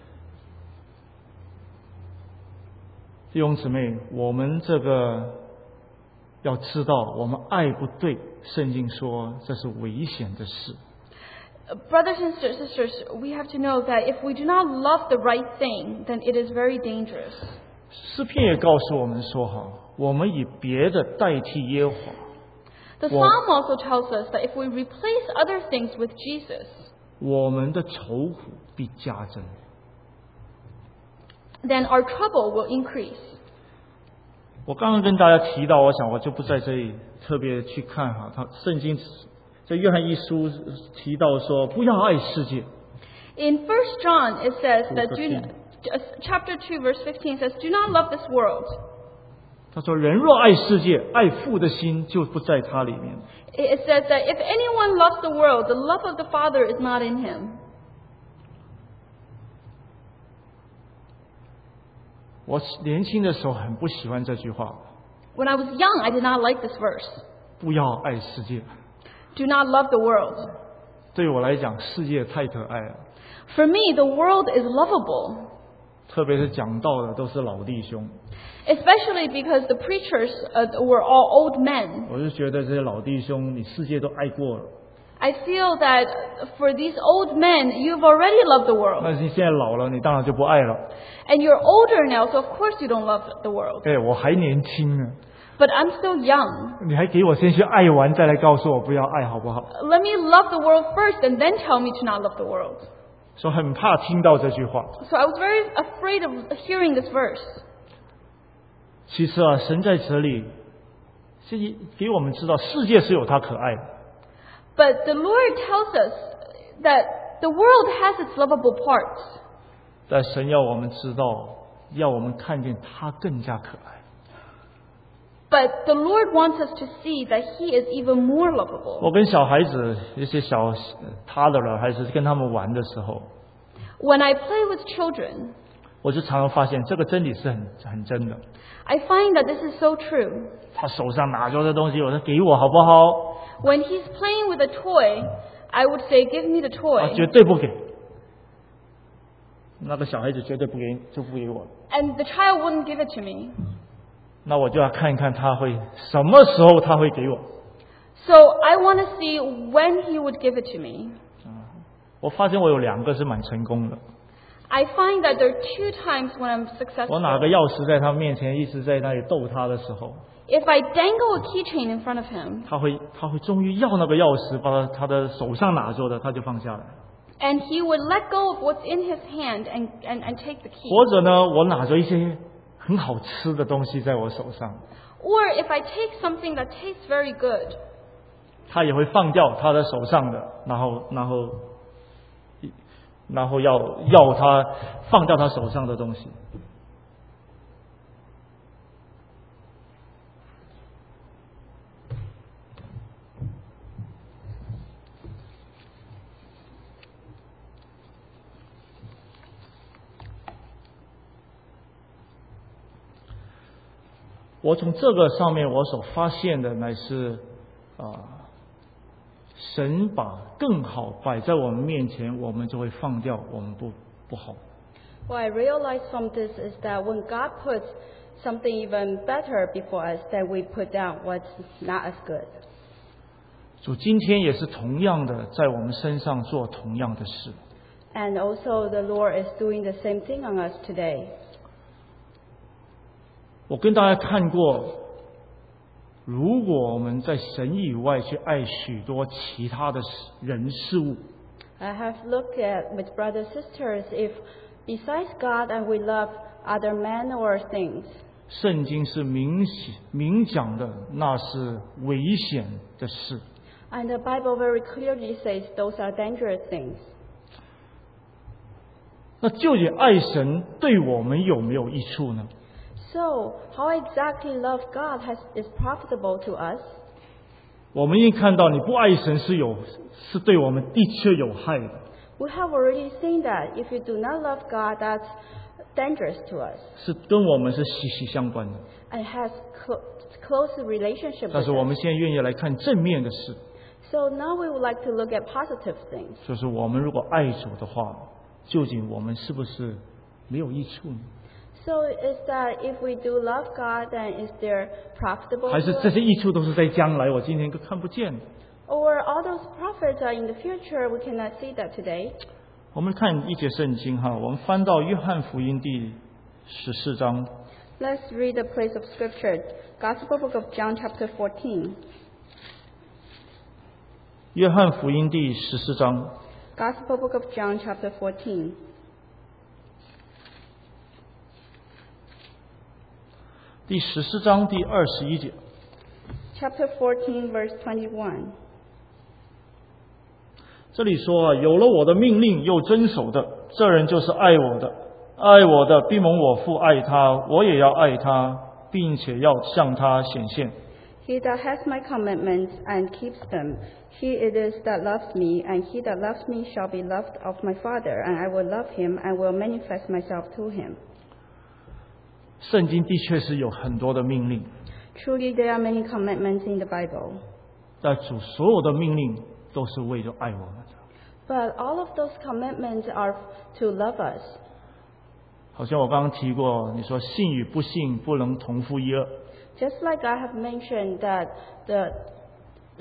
S1: 弟兄姊妹，我们这个要知道，我们爱不对，圣经说这是危险的事。
S2: Brothers and sisters, we have to know that if we do not love the right thing, then it is very dangerous.
S1: 诗篇也告诉我们说哈，我们以别的代替耶和华，
S2: The Psalm also tells us that if we replace other things with Jesus,
S1: 我们的愁苦必加增。
S2: then our trouble will increase.
S1: 我刚刚跟大家提到，我想我就不在这里特别去看哈，他圣经在约翰一书提到说，不要爱世界。
S2: In First John, it says that do,
S1: fifteen.
S2: uh, chapter two, verse fifteen says, "Do not love this world."
S1: 他说，人若爱世界，爱父的心就不在他里面。
S2: It says that if anyone loves the world, the love of the Father is not in him.
S1: 我年轻的时候很不喜欢这句话，
S2: When I was young, I did not like this verse.
S1: 不要爱世界。
S2: Do not love the world.
S1: 对我来讲，世界太可爱了，
S2: For me, the world is lovable,
S1: 特别是讲道的都是老弟兄，
S2: especially because the preachers uh, were all old men.
S1: 我就觉得这些老弟兄，你世界都爱过了，
S2: I feel that for these old men, you've already loved the world.
S1: 那你现在老了，你当然就不爱了。
S2: And you're older now, so of course you don't love the world.
S1: 对，我还年轻呢，
S2: But I'm still young.
S1: 你还给我先去爱完，再来告诉我不要爱，好不好？
S2: Let me love the world first and then tell me to not love the world.
S1: 所以很怕听到这句话。
S2: So I was very afraid of hearing this verse.
S1: 其实啊，神在这里是给我们知道，世界是有它可爱的。
S2: But the Lord tells us that the world has its lovable parts.
S1: 但神要我们知道，要我们看见它更加可爱。
S2: But the Lord wants us to see that He is even more lovable.
S1: 我跟小孩子一些小他的了，还是跟他们玩的时候，
S2: When I play with children,
S1: 我就常常发现这个真理是很很真的。
S2: I find that this is so true.
S1: 他手上拿着的东西，我说给我好不好？
S2: When he's playing with a toy, I would say, give me the
S1: 他
S2: toy.
S1: 绝对不给。那个小孩子绝对不给，就不给我。
S2: And the child wouldn't give it to me.
S1: 那我就要看一看他会什么时候他会给我。
S2: So I want to see when he would give it to me.
S1: 我发现我有两个是蛮成功的。
S2: I find that there are two times when I'm
S1: 我拿
S2: successful.
S1: 个钥匙在他面前，一直在那里逗他的时候，
S2: If I dangle a keychain in front of him,
S1: 他会他会终于要那个钥匙，把他他的手上拿着的，他就放下来。
S2: and he would let go of what's in his hand and, and, and take the key.
S1: 或者呢，我拿着一些很好吃的东西在我手上，
S2: Or if I take something that tastes very good,
S1: 他也会放掉他的手上的，然后然后然后要要他放掉他手上的东西。我从这个上面我所发现的乃是啊、神把更好摆在我们面前，我们就会放掉我们不不好。
S2: what I realized from this is that when God puts something even better before us, then we put down what's not as good.
S1: 主今天也是同样的在我们身上做同样的事。
S2: And also the Lord is doing the same thing on us today.
S1: 我跟大家看过，如果我们在神以外去爱许多其他的人事物，
S2: I have looked at with brothers and sisters if besides God and we love other men or things.
S1: 圣经是明显明讲的，那是危险的事。
S2: And the Bible very clearly says those are dangerous things.
S1: 那究竟爱神对我们有没有益处呢？
S2: So, how exactly love God has, is profitable to us?
S1: 我们已经看到，你不爱神是有是对我们的确有害的。
S2: We have already seen that if you do not love God, that's dangerous to us
S1: 是跟我们是息息相关的。
S2: and has cl- close relationship
S1: 但
S2: with
S1: 是我们
S2: us.
S1: 现在愿意来看正面的事，
S2: So now we would like to look at positive things.
S1: 就是我们如果爱主的话，究竟我们是不是没有益处呢？
S2: So is that if we do love God, then is there profitable
S1: 还是
S2: to
S1: 这
S2: us?
S1: 些益处都是在将来，我今天都看不见的？
S2: Or all those profits are in the future, we cannot see that today.
S1: 我们看一节圣经哈，我们翻到约翰福音第十四章，
S2: Let's read the place of scripture. Gospel book of John chapter fourteen.
S1: 约翰福音第十四章
S2: Gospel book of John chapter fourteen.
S1: 第十四章第二十一节。
S2: Chapter fourteen verse twenty-one.
S1: 这里说啊，有了我的命令又遵守的，这人就是爱我的。爱我的，必蒙我父爱他，我也要爱他，并且要向他显现。
S2: He that has my commandments and keeps them, he it is that loves me, and he that loves me shall be loved of my Father, and I will love him and will manifest myself to him.
S1: 圣经的确是有很多的命令，
S2: Truly there are many commandments in the Bible,
S1: 但主所有的命令都是为了爱我们的。
S2: but all of those commandments are to love us.
S1: 好像我刚刚提过，你说信与不信不能同负一轭。
S2: Just like I have mentioned that the be-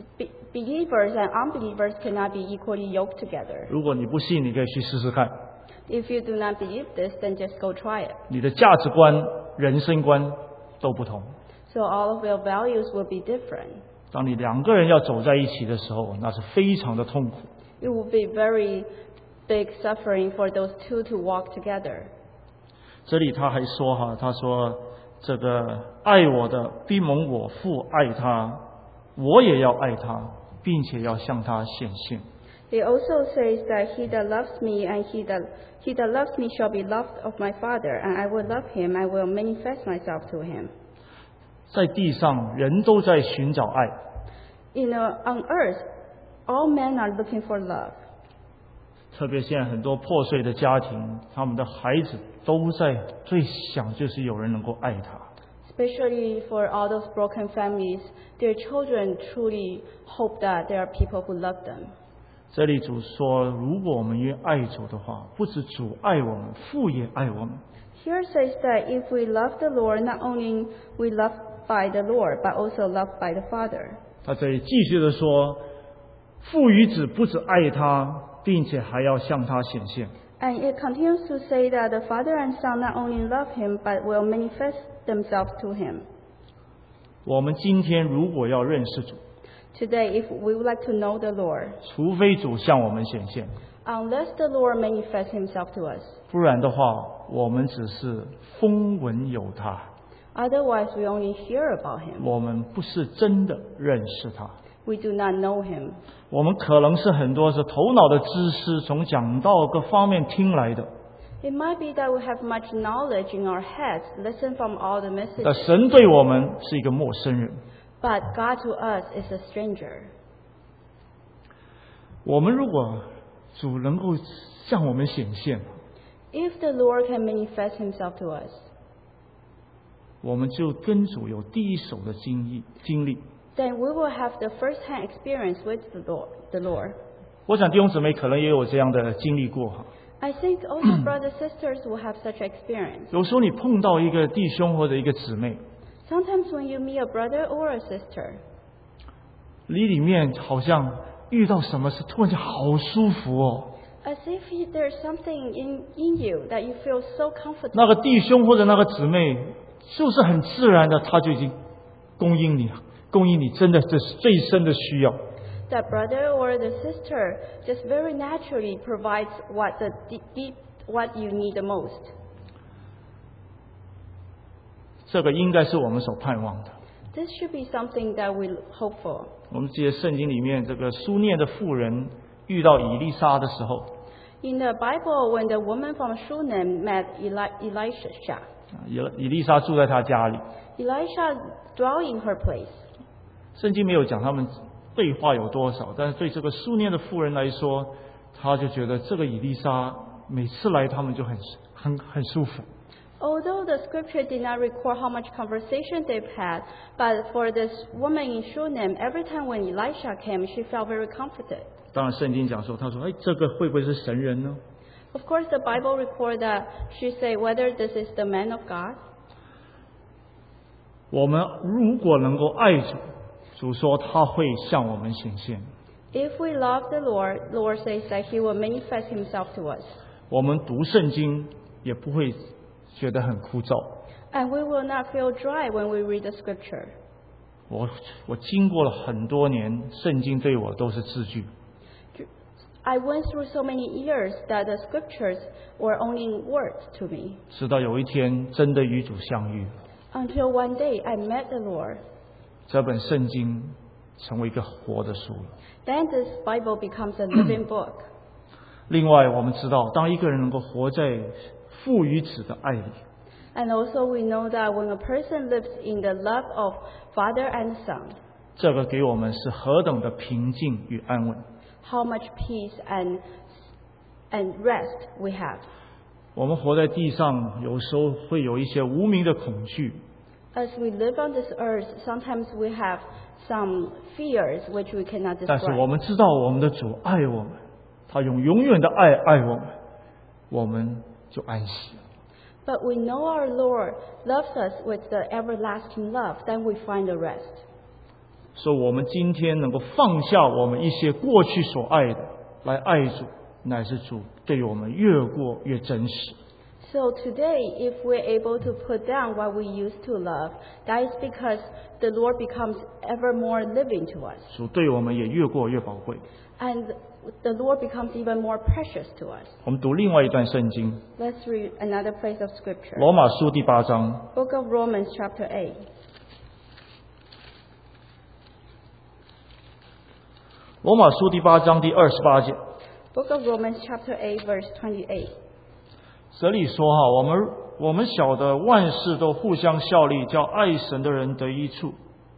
S2: believers and unbelievers cannot be equally yoked together.
S1: 如果你不信，你可以去试试看。
S2: If you do not believe this, then just go try it.
S1: 你的价值观、人生观都不同。
S2: So all of your values will be different.
S1: 当你两个人要走在一起的时候，那是非常的痛苦。
S2: It will be very big suffering for those two to walk together.
S1: 这里他还说哈，他说这个爱我的必蒙我父爱他，我也要爱他，并且要向他显现。
S2: It also says that he that loves me and he that he that loves me shall be loved of my Father, and I will love him, I will manifest myself to him.
S1: 在地上，人都在寻找爱，
S2: You know, on earth, all men are looking for love.
S1: 特别现在很多破碎的家庭，他们的孩子都在最想就是有人能够爱他。
S2: Especially for all those broken families, their children truly hope that there are people who love them.
S1: 这里主说，如果我们愿爱主的话，不止主爱我们，父也爱我们。
S2: Here says that if we love the Lord, not only we love by the Lord, but also loved by the Father.
S1: 他这里继续的说，父与子不止爱他，并且还要向他显现。
S2: And it continues to say that the Father and Son not only love him, but will manifest themselves to him.
S1: 我们今天如果要认识主，
S2: Today, if we would like to know the Lord,
S1: 除非主向我们显现，
S2: unless the Lord manifests himself to us,
S1: 不然的话，我们只是风闻有他，
S2: otherwise we only hear about him.
S1: 我们不是真的认识他。
S2: We do not know him.
S1: 我们可能是很多是头脑的知识，从讲道各方面听来的，
S2: It might be that we have much knowledge in our heads, listen from all the
S1: 但
S2: messages,
S1: 神对我们是一个陌生人。
S2: but God to us is a stranger.
S1: 我们如果主能够向我们显现，
S2: If the Lord can manifest himself to us,
S1: 我们就跟主有第一手的经历经历。
S2: then we will have the first-hand experience with the Lord. The Lord.
S1: 我想弟兄姊妹可能也有这样的经历过哈。
S2: I think also brothers and sisters will have such experience.
S1: 有时候你碰到一个弟兄或者一个姊妹，
S2: Sometimes when you meet a brother or a sister,
S1: 你里面好像遇到什么事，突然间好舒服哦。
S2: as if you- there's something in, in you that you feel so comfortable.
S1: 那个弟兄或者那个姊妹，就是很自然的，他就已经供应你，供应你真的这是最深的需要。
S2: That brother or the sister just very naturally provides what the deep, deep what you need the most.
S1: 这个应该是我们所盼望的。
S2: This should be something that we hope for.
S1: 我们记得圣经里面这个书念的妇人遇到以利沙的时候，
S2: In the Bible, when the woman from Shunem met Eli- Elisha,
S1: 以以利沙住在他家里，
S2: Elisha dwelt in her place.
S1: 圣经没有讲他们对话有多少，但是对这个书念的妇人来说，他就觉得这个以利沙每次来他们就很很很舒服。
S2: Although the scripture did not record how much conversation they've had, but for this woman in Shunem, every time when Elisha came, she felt very comforted.
S1: 当然，圣经讲说，他说：“哎，这个会不会是神人呢
S2: Of course, the Bible record that she said whether this is the man of God.
S1: 我们如果能够爱主，主说他会向我们显现。
S2: If we love the Lord, the Lord says that He will manifest Himself to us.
S1: 我们读圣经也不会觉得很枯燥。
S2: And we will not feel dry when we read the scripture.
S1: 我我经过了很多年，圣经对我都是字句。
S2: I went through so many years that the scriptures were only words to me.
S1: 直到有一天真的与主相遇，
S2: Until one day I met the Lord.
S1: 这本圣经成为一个活的书了。
S2: Then this Bible becomes a living book.
S1: 另外，我们知道，当一个人能够活在父与子的爱里，
S2: And also we know that when a person lives in the love of Father and Son,
S1: 这个给我们是何等的平静与安稳。
S2: how much peace and, and rest we have.
S1: 我们活在地上，有时候会有一些无名的恐惧，
S2: As we live on this earth, sometimes we have some fears which we cannot
S1: 但是我
S2: describe.
S1: 们知道我们的主爱我们，他用永远的爱爱我们，我们就安息了。
S2: But we know our Lord loves us with the everlasting love, then we find the rest.
S1: 说我们今天能够放下我们一些过去所爱的，来爱主，乃是主对我们越过越真实。
S2: So today, if we're able to put down what we used to love, that is because the Lord becomes ever more living to us.
S1: 主对我们也越过越宝贵。
S2: And the Lord becomes even more precious to us.
S1: 我们读另外一段圣经，
S2: Let's read another place of Scripture.
S1: 罗马书第八章，
S2: Book of Romans chapter eight.
S1: 罗马书第八章第二十八节，
S2: Book of Romans chapter eight verse twenty-eight.
S1: 这里说哈，我们我们晓得万事都互相效力，叫爱神的人得益处。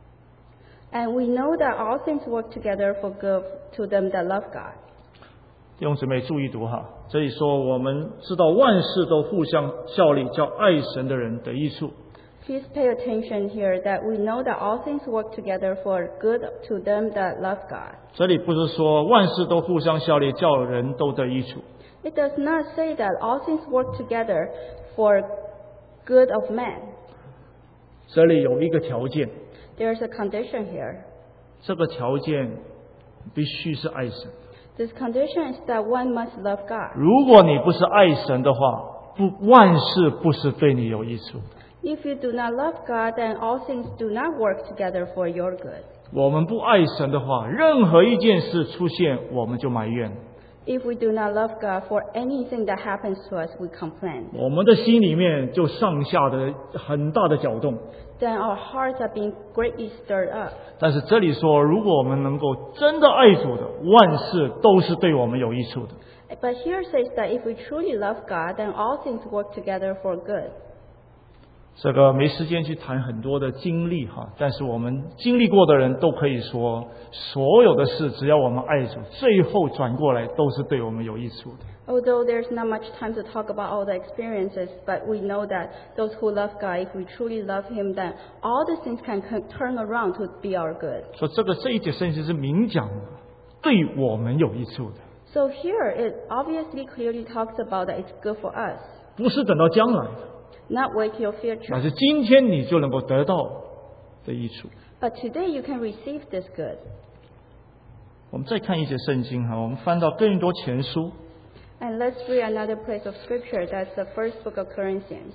S2: And we know that all things work together for good to them that love God.
S1: 弟兄姊妹注意读哈，这里说我们知道万事都互相效力，叫爱神的人得益处。
S2: Please pay attention here that we know that all things work together for good to them that love God.
S1: 这里不是说万事都互相效力，叫人都得益处。
S2: It does not say that all things work together for good of man.
S1: 这里有一个条件，
S2: There's a condition here.
S1: 这个条件必须是爱神。
S2: This condition is that one must love God.
S1: 如果你不是爱神的话，不万事不是对你有益处。
S2: If you do not love God, then all things do not work together for your good.
S1: 我们不爱神的话，任何一件事出现，我们就埋怨。
S2: If we do not love God, for anything that happens to us, we complain.
S1: 我们的心里面就上下的很大的搅动。
S2: Then our hearts are being greatly stirred up.
S1: 但是这里说，如果我们能够真的爱主的，万事都是对我们有益处的。
S2: But here says that if we truly love God, then all things work together for good.
S1: 这个没时间去谈很多的经历哈，但是我们经历过的人都可以说，所有的事只要我们爱主，最后转过来都是对我们有益处的。
S2: Although there's not much time to talk about all the experiences, but we know that those who love God, if we truly love Him, then all the things can c- turn around to be our good.
S1: 说这个这一节圣经是明讲的，对我们有益处的，
S2: So here it obviously clearly talks about that it's good for us,
S1: 不是等到将来的，
S2: not wait till future.
S1: 乃是今天你就能够得到的益处。
S2: But today you can receive this good.
S1: 我们再看一节圣经哈，我们翻到哥林多前书，
S2: And let's read another place of Scripture. That's the first book of Corinthians.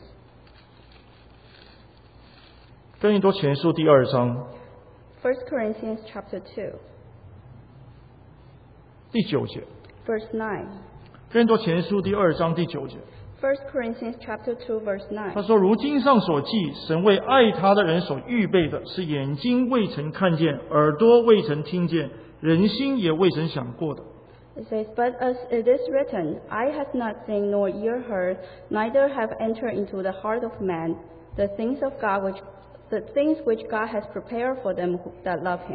S1: 哥林多前书第二章
S2: First Corinthians chapter two,
S1: 第九节，
S2: verse nine.
S1: 哥林多前书第二章第九节，
S2: First Corinthians chapter two, verse
S1: 他
S2: nine.
S1: 说：“如经上所记，神为爱他的人所预备的，是眼睛未曾看见，耳朵未曾听见，人心也未曾想过的。
S2: It says, But as it is written, eye has not seen nor ear heard, neither have entered into the heart of man the things of God which the things which God has prepared for them who- that love Him. ”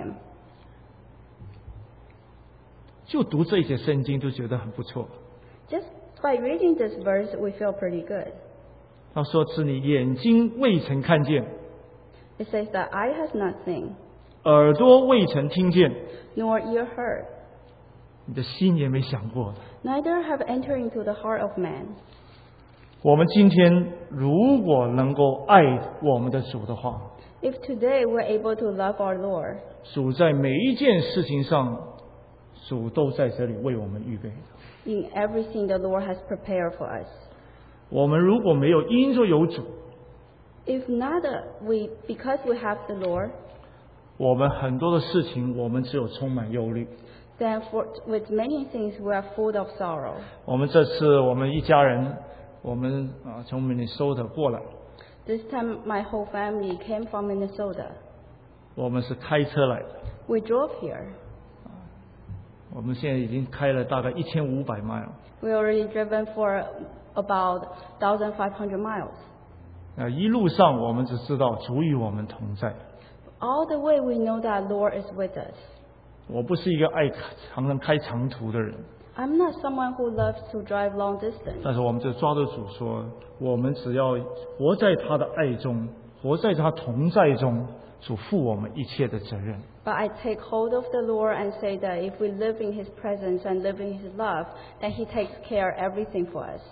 S1: 就读这一节圣经就觉得很不错。
S2: Just by reading this verse, we feel pretty good.
S1: 他说：“是你眼睛未曾看见，
S2: It says that eye has not seen,
S1: 耳朵未曾听见，
S2: nor ear heard,
S1: 你的心也没想过的。
S2: neither have entered into the heart of man.
S1: 我们今天如果能够爱我们的主的话，
S2: If today we're able to love our Lord,
S1: 主在每一件事情上，主都在这里为我们预备的。
S2: in everything the Lord has prepared for us.
S1: 我们如果没有因着有主，
S2: If not, uh, we because we have the Lord,
S1: 我们很多的事情我们只有充满忧虑。
S2: then for, with many things we are full of sorrow.
S1: 我们这次我们一家人，我们啊从 Minnesota 过来，
S2: This time my whole family came from Minnesota.
S1: 我们是开车来的。
S2: We drove here.
S1: 我们现在已经开了大概一千五百 mile。
S2: We already driven for about one thousand five hundred miles.
S1: 啊，一路上我们只知道主与我们同在。
S2: All the way we know that Lord is with us.
S1: 我不是一个爱常常开长途的人，
S2: I'm not someone who loves to drive long distance.
S1: 但是我们就抓住主说，我们只要活在他的爱中，活在他同在中，主负我们一切的责任。
S2: But I take hold of the Lord and say that if we live in His presence and live in His love, then He takes care of everything for us.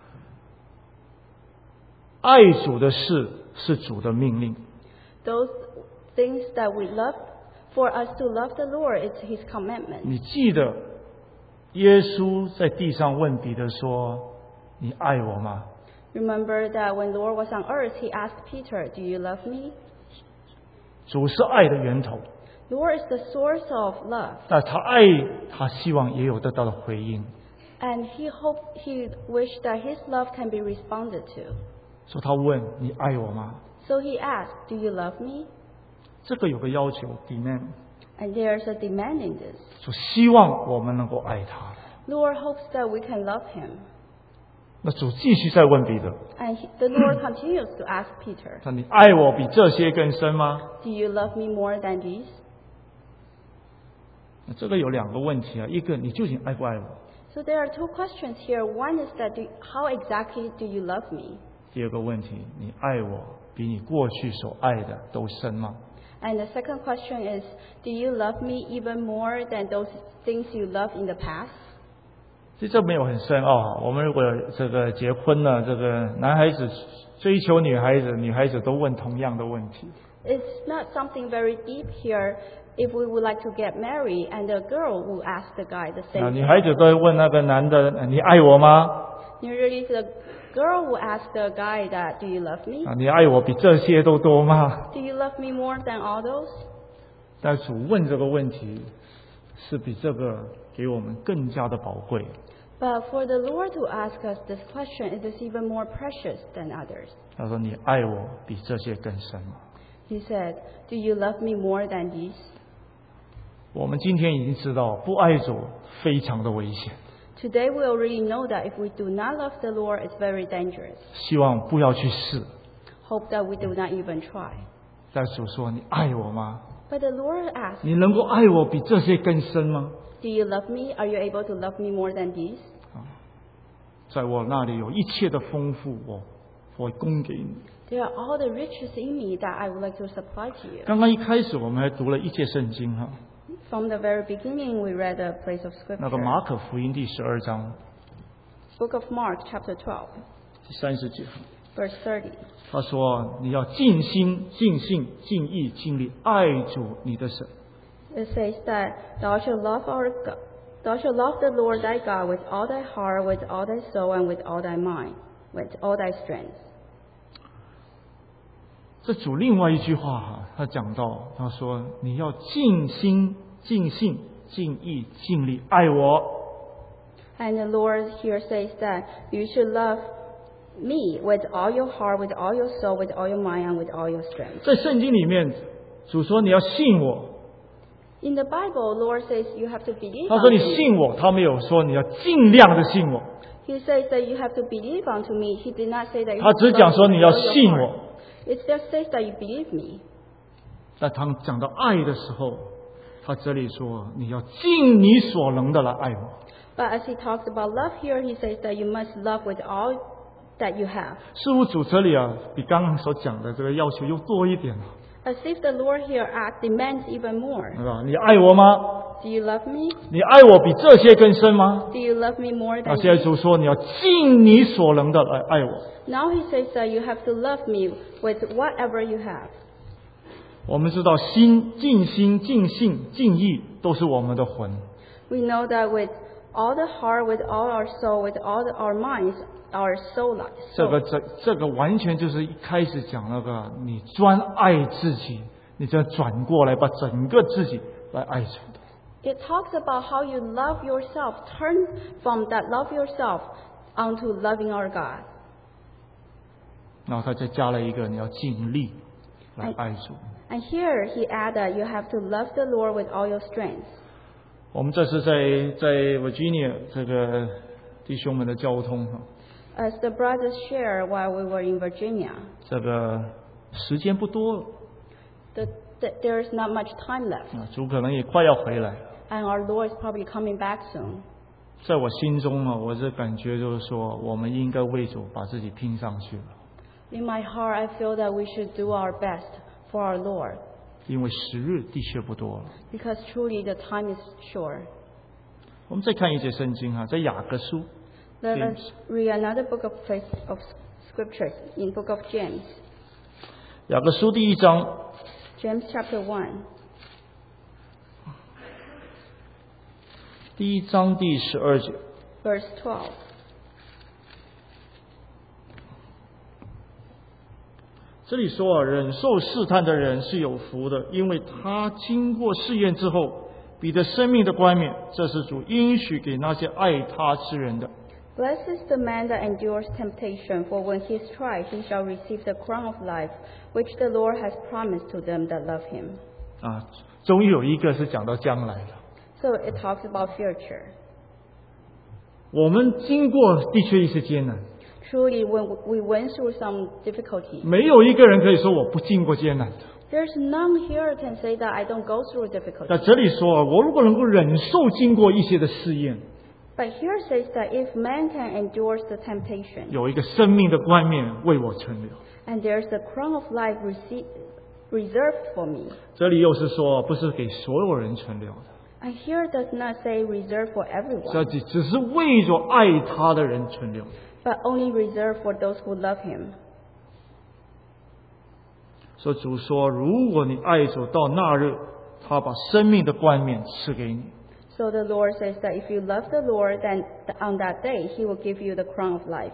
S1: 爱主的事是主的命令，
S2: Those things that we love For us to love the Lord, it's His commandment.
S1: 你记得耶稣在地上问彼得说：“你爱我吗？”
S2: Remember that when Lord was on earth, He asked Peter, "Do you love me?"
S1: 主是爱的源头，
S2: Lord is the source of love,
S1: 但他爱他希望也有得到的回应，
S2: and He hoped, He wished that His love can be responded to.
S1: 说他问你爱我吗？
S2: So He asked, "Do you love me?"
S1: 这个有个要求 demand，
S2: And there's a demand in this.
S1: 说希望我们能够爱他。
S2: Lord hopes that we can love Him.
S1: 那主继续再问彼得，
S2: And he, the Lord continues to ask Peter,
S1: 说你爱我比这些更深吗？
S2: "Do you love me more than these?"
S1: 那这个有两个问题啊，一个你究竟爱不爱我？
S2: So there are two questions here. One is that do, how exactly do you love me?
S1: 第二个问题，你爱我比你过去所爱的都深吗？
S2: And the second question is, do you love me even more than those things you loved in the past?
S1: 其实这没有很深奥啊。我们如果这个结婚了，这个男孩子追求女孩子，女孩子都问同样的问题。
S2: It's not something very deep here. If we would like to get married, and the girl will ask the guy the
S1: 啊，
S2: same
S1: 女
S2: thing.
S1: 孩子都会问那个男的：“你爱我吗？”
S2: Usually the girl will ask the guy that, "Do you love me?
S1: 啊，你爱我比这些都多吗？
S2: Do you love me more than all those?"
S1: 但主问这个问题，是比这个给我们更加的宝贵。
S2: But for the Lord to ask us this question, it is even more precious than others.
S1: 他说：“你爱我比这些更深吗
S2: He said, "Do you love me more than these?"
S1: 我们今天已经知道，不爱主非常的危险。
S2: Today we already know that if we do not love the Lord, it's very dangerous.
S1: 希望不要去试。
S2: Hope that we do not even try.
S1: 但主说：“你爱我吗？
S2: But the Lord asks,
S1: 你能够爱我比这些更深吗？”
S2: "Do you love me? Are you able to love me more than these?"
S1: 在我那里有一切的丰富，我我供给你。
S2: There are all the riches in me that I would like to supply to you.
S1: 刚刚一开始我们还读了一节圣经哈，
S2: From the very beginning, we read a place of
S1: 那个
S2: scripture.
S1: 马可福音第十二章
S2: Book of Mark, chapter twelve,
S1: 第三十节，
S2: verse thirty.
S1: 他说：“你要尽心、尽性、尽意、尽力爱主你的神。”
S2: It says that thou shalt love our God, thou shalt love the Lord thy God with all thy heart, with all thy soul, and with all thy mind, with all thy strength.
S1: 这主另外一句话哈，他讲到，他说：“你要尽心、尽性、尽意、尽力爱我。”
S2: And the Lord here says that you should love me with all your heart, with all your soul, with all your mind, and with all your strength.
S1: 在圣经里面，主说你要信我。
S2: In the Bible, Lord says you have to believe
S1: 他说
S2: unto
S1: 你
S2: me.
S1: 信我，他没有说你要尽量的信我，
S2: He says that you have to believe unto me. He did not say that you
S1: 他
S2: have
S1: 只
S2: to
S1: 讲
S2: love
S1: 说
S2: me
S1: 你
S2: with
S1: 要
S2: all your
S1: 信
S2: heart.
S1: 我。
S2: It just says that you believe me.
S1: 但他讲到爱的时候，他这里说你要尽你所能的来爱我。
S2: But as he talks about love here, he says that you must love with all that you have.
S1: 似乎主这里啊，比刚刚所讲的这个要求又多一点了，
S2: As if the Lord here act demands even more.
S1: 是吧？你爱我吗？
S2: Do you love me?
S1: 你爱我比这些更深吗？
S2: Do you love me more
S1: 那
S2: than
S1: 现在
S2: this?
S1: 主说你要尽你所能的来爱我。
S2: Now he says that you have to love me with whatever you have.
S1: 我们知道心、尽心、尽性、尽意都是我们的魂。
S2: We know that with all the heart, with all our soul, with all the, our minds, our soul life.
S1: 这个这这个完全就是一开始讲那个你专爱自己，你再转过来把整个自己来爱主的。
S2: It talks about how you love yourself. Turn from that love yourself onto loving our God.
S1: 然后他再加了一个你要尽力来爱主。
S2: And here he added that you have to love the Lord with all your strength.
S1: 我们这次在在 Virginia 这个弟兄们的交通哈，
S2: As the brothers share while we were in Virginia,
S1: 这个时间不多了
S2: the, the, there is not much time left.
S1: 啊，主可能也快要回来了。
S2: And our Lord is probably coming back soon.
S1: 在我心中啊，我是感觉就是说，我们应该为主把自己拼上去了，
S2: In my heart, I feel that we should do our best for our Lord,
S1: 因为时日的确不多了。
S2: because truly the time is short.
S1: 我们再看一节圣经哈，在雅各书
S2: Let
S1: James.
S2: us read another book of place of scriptures in book of James,
S1: 雅各书第一章
S2: James chapter one,
S1: 第一章第十二节。
S2: verse twelve.
S1: 这里说啊，忍受试探的人是有福的，因为他经过试验之后，彼得生命的冠冕，这是主应许给那些爱他之人的。
S2: Blessed is the man that endures temptation, for when he is tried, he shall receive the crown of life, which the Lord has promised to them that love him.
S1: 啊，终于有一个是讲到将来了。
S2: So it talks about future.
S1: 我们经过的确一些艰难，
S2: Truly, when we went through some difficulty,
S1: 没有一个人可以说我不经过艰难的。
S2: there's none here can say that I don't go through
S1: 在
S2: difficulty.
S1: 这里说啊，我如果能够忍受经过一些的试验，
S2: But here says that if man can endure the temptation,
S1: 有一个生命的冠冕为我存留。
S2: and there's the crown of life rece- reserved for me.
S1: 这里又是说，不是给所有人存留的，
S2: And here does not say reserved for
S1: 这
S2: everyone,
S1: 只只是为着爱他的人存留的。
S2: but only reserved for those who love him.
S1: 所以主说，如果你爱主到那日，他把生命的冠冕赐给你。
S2: So the Lord says that if you love the Lord, then on that day he will give you the crown of life.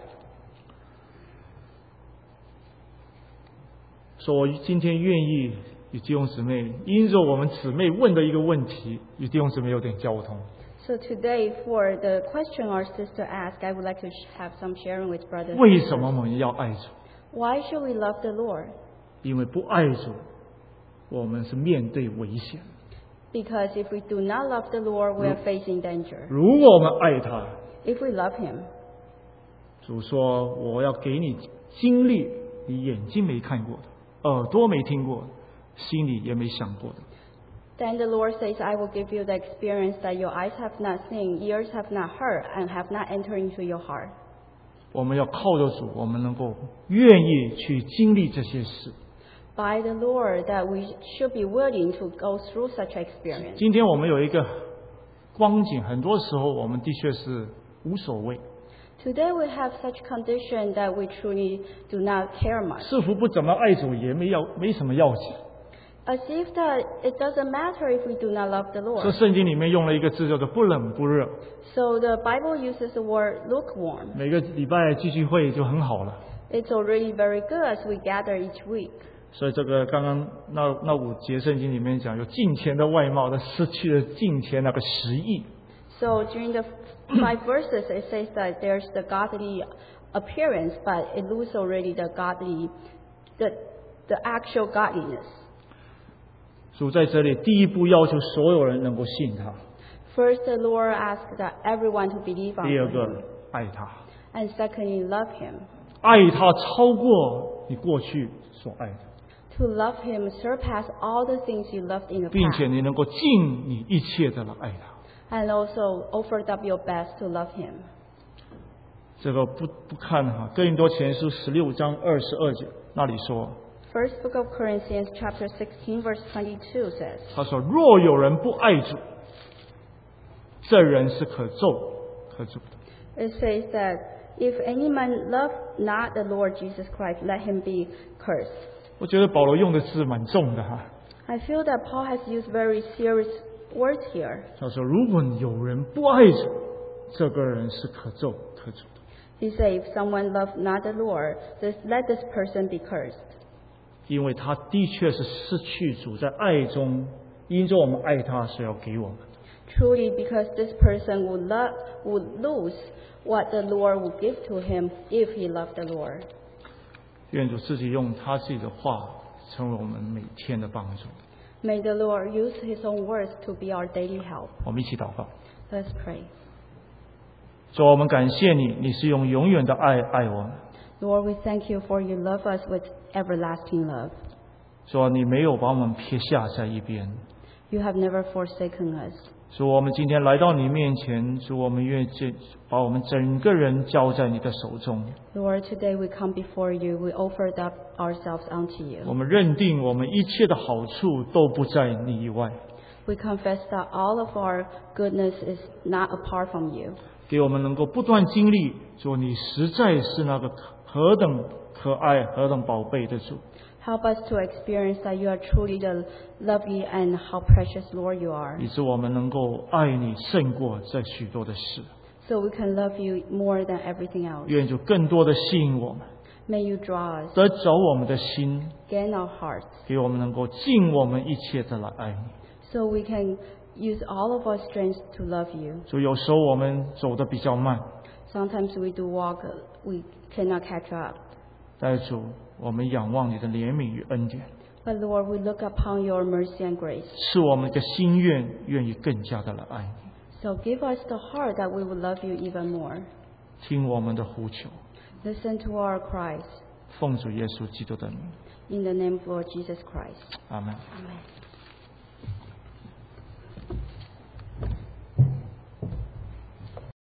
S1: 说我今天愿意与弟兄姊妹，因着我们姊妹问的一个问题，与弟兄姊妹有点交通。
S2: So today, for the question our sister asked, I would like to sh- have some sharing with brothers.
S1: 为什么我们要爱主？
S2: Why should we love the Lord?
S1: 因为不爱主，我们是面对危险。
S2: Because if we do not love the Lord, we are facing danger.
S1: 如果我们爱他，
S2: If we love him,
S1: 主说我要给你经历你眼睛没看过的，耳朵没听过的，心里也没想过的。
S2: then the Lord says, I will give you the experience that your eyes have not seen, ears have not heard, and have not entered into your heart.
S1: 我们要靠着主，我们能够愿意去经历这些事。
S2: By the Lord, that we should be willing to go through such experience.
S1: 今天我们有一个光景，很多时候我们的确是无所谓，
S2: Today we have such condition that we truly do not care much.
S1: 似乎不怎么爱主也没要没什么要紧。
S2: As if that it doesn't matter if we do not love the
S1: 这
S2: Lord.
S1: 圣经里面用了一个字叫做不冷不热，
S2: So the Bible uses the word lukewarm.
S1: 每个礼拜聚聚会就很好了。
S2: It's already very good as we gather each week.
S1: 所以这个刚刚那那五节圣经里面讲，有敬虔的外貌，但失去了敬虔那个实意。
S2: So during the five verses, it says that there's the godly appearance, but it loses already the godly, the the actual godliness.
S1: 主在这里第一步要求所有人能够信他，
S2: First, the Lord asks that everyone to believe on
S1: 第二
S2: him,
S1: 个爱他，
S2: and secondly, love him.
S1: 爱他超过你过去所爱的，
S2: To love him surpass all the things you loved in the
S1: 并且
S2: past,
S1: 你能够尽你一切的来爱他。
S2: and also offer up your best to love him.
S1: 这个不不看哈，哥林多前书十六章二十二节那里说，
S2: First book of Corinthians, chapter sixteen, verse twenty-two says,
S1: 他说若有人不爱主，这人是可咒可诅的。
S2: it says that if any man love not the Lord Jesus Christ, let him be cursed.
S1: 我觉得保罗用的字蛮重的哈。
S2: I feel that Paul has used very serious words here.
S1: 他说如果有人不爱主，这个人是可咒可诅的。
S2: He said, if someone love not the Lord, just let this person be cursed.
S1: 因为他的确是失去主在爱中，因着我们爱他所要给我们的。
S2: Truly, because this person would, love, would lose what the Lord would give to him if he loved the Lord.
S1: 愿主自己用他自己的话成为我们每天的帮助。
S2: May the Lord use his own words to be our daily help.
S1: 我们一起祷告。
S2: Let's pray.
S1: 主，我们感谢你，你是用永远的爱爱我们。
S2: Lord, we thank you for you love us with everlasting love.
S1: 主，你没有把我们撇下在一边。
S2: You have never forsaken us.
S1: 主，我们今天来到你面前，主，我们愿意把我们整个人交在你的手中。
S2: Lord, today we come before you. We offered up ourselves unto
S1: 我
S2: you.
S1: 们认定我们一切的好处都不在你以外，
S2: We confess that all of our goodness is not apart from you.
S1: 给我们能够不断经历，主，你实在是那个何等可爱、何等宝贝的主。
S3: Help us to experience that you are truly the lovely and how precious, Lord, you are.
S1: 以致我们能够爱你胜过这许多的事。
S3: So we can love you more than everything else.
S1: 愿主更多的吸引我们，
S3: May you draw us,
S1: 得着我们的心，
S3: gain our hearts,
S1: 给我们能够尽我们一切的来爱你。
S3: so we can use all of our strength to love you.
S1: 主，有时候我们走得比较慢，
S3: Sometimes we do walk, we cannot catch up.
S1: 但是主，我们仰望你的怜悯与恩典，
S3: But Lord, we look upon your mercy and grace.
S1: 是我们的心愿，愿意更加的来爱你。
S3: So give us the heart that we will love you even more.
S1: 听我们的呼求，
S3: Listen to our cries.
S1: 奉主耶稣基督的名，
S3: In the name of Lord Jesus Christ.
S1: 阿门。
S3: Amen.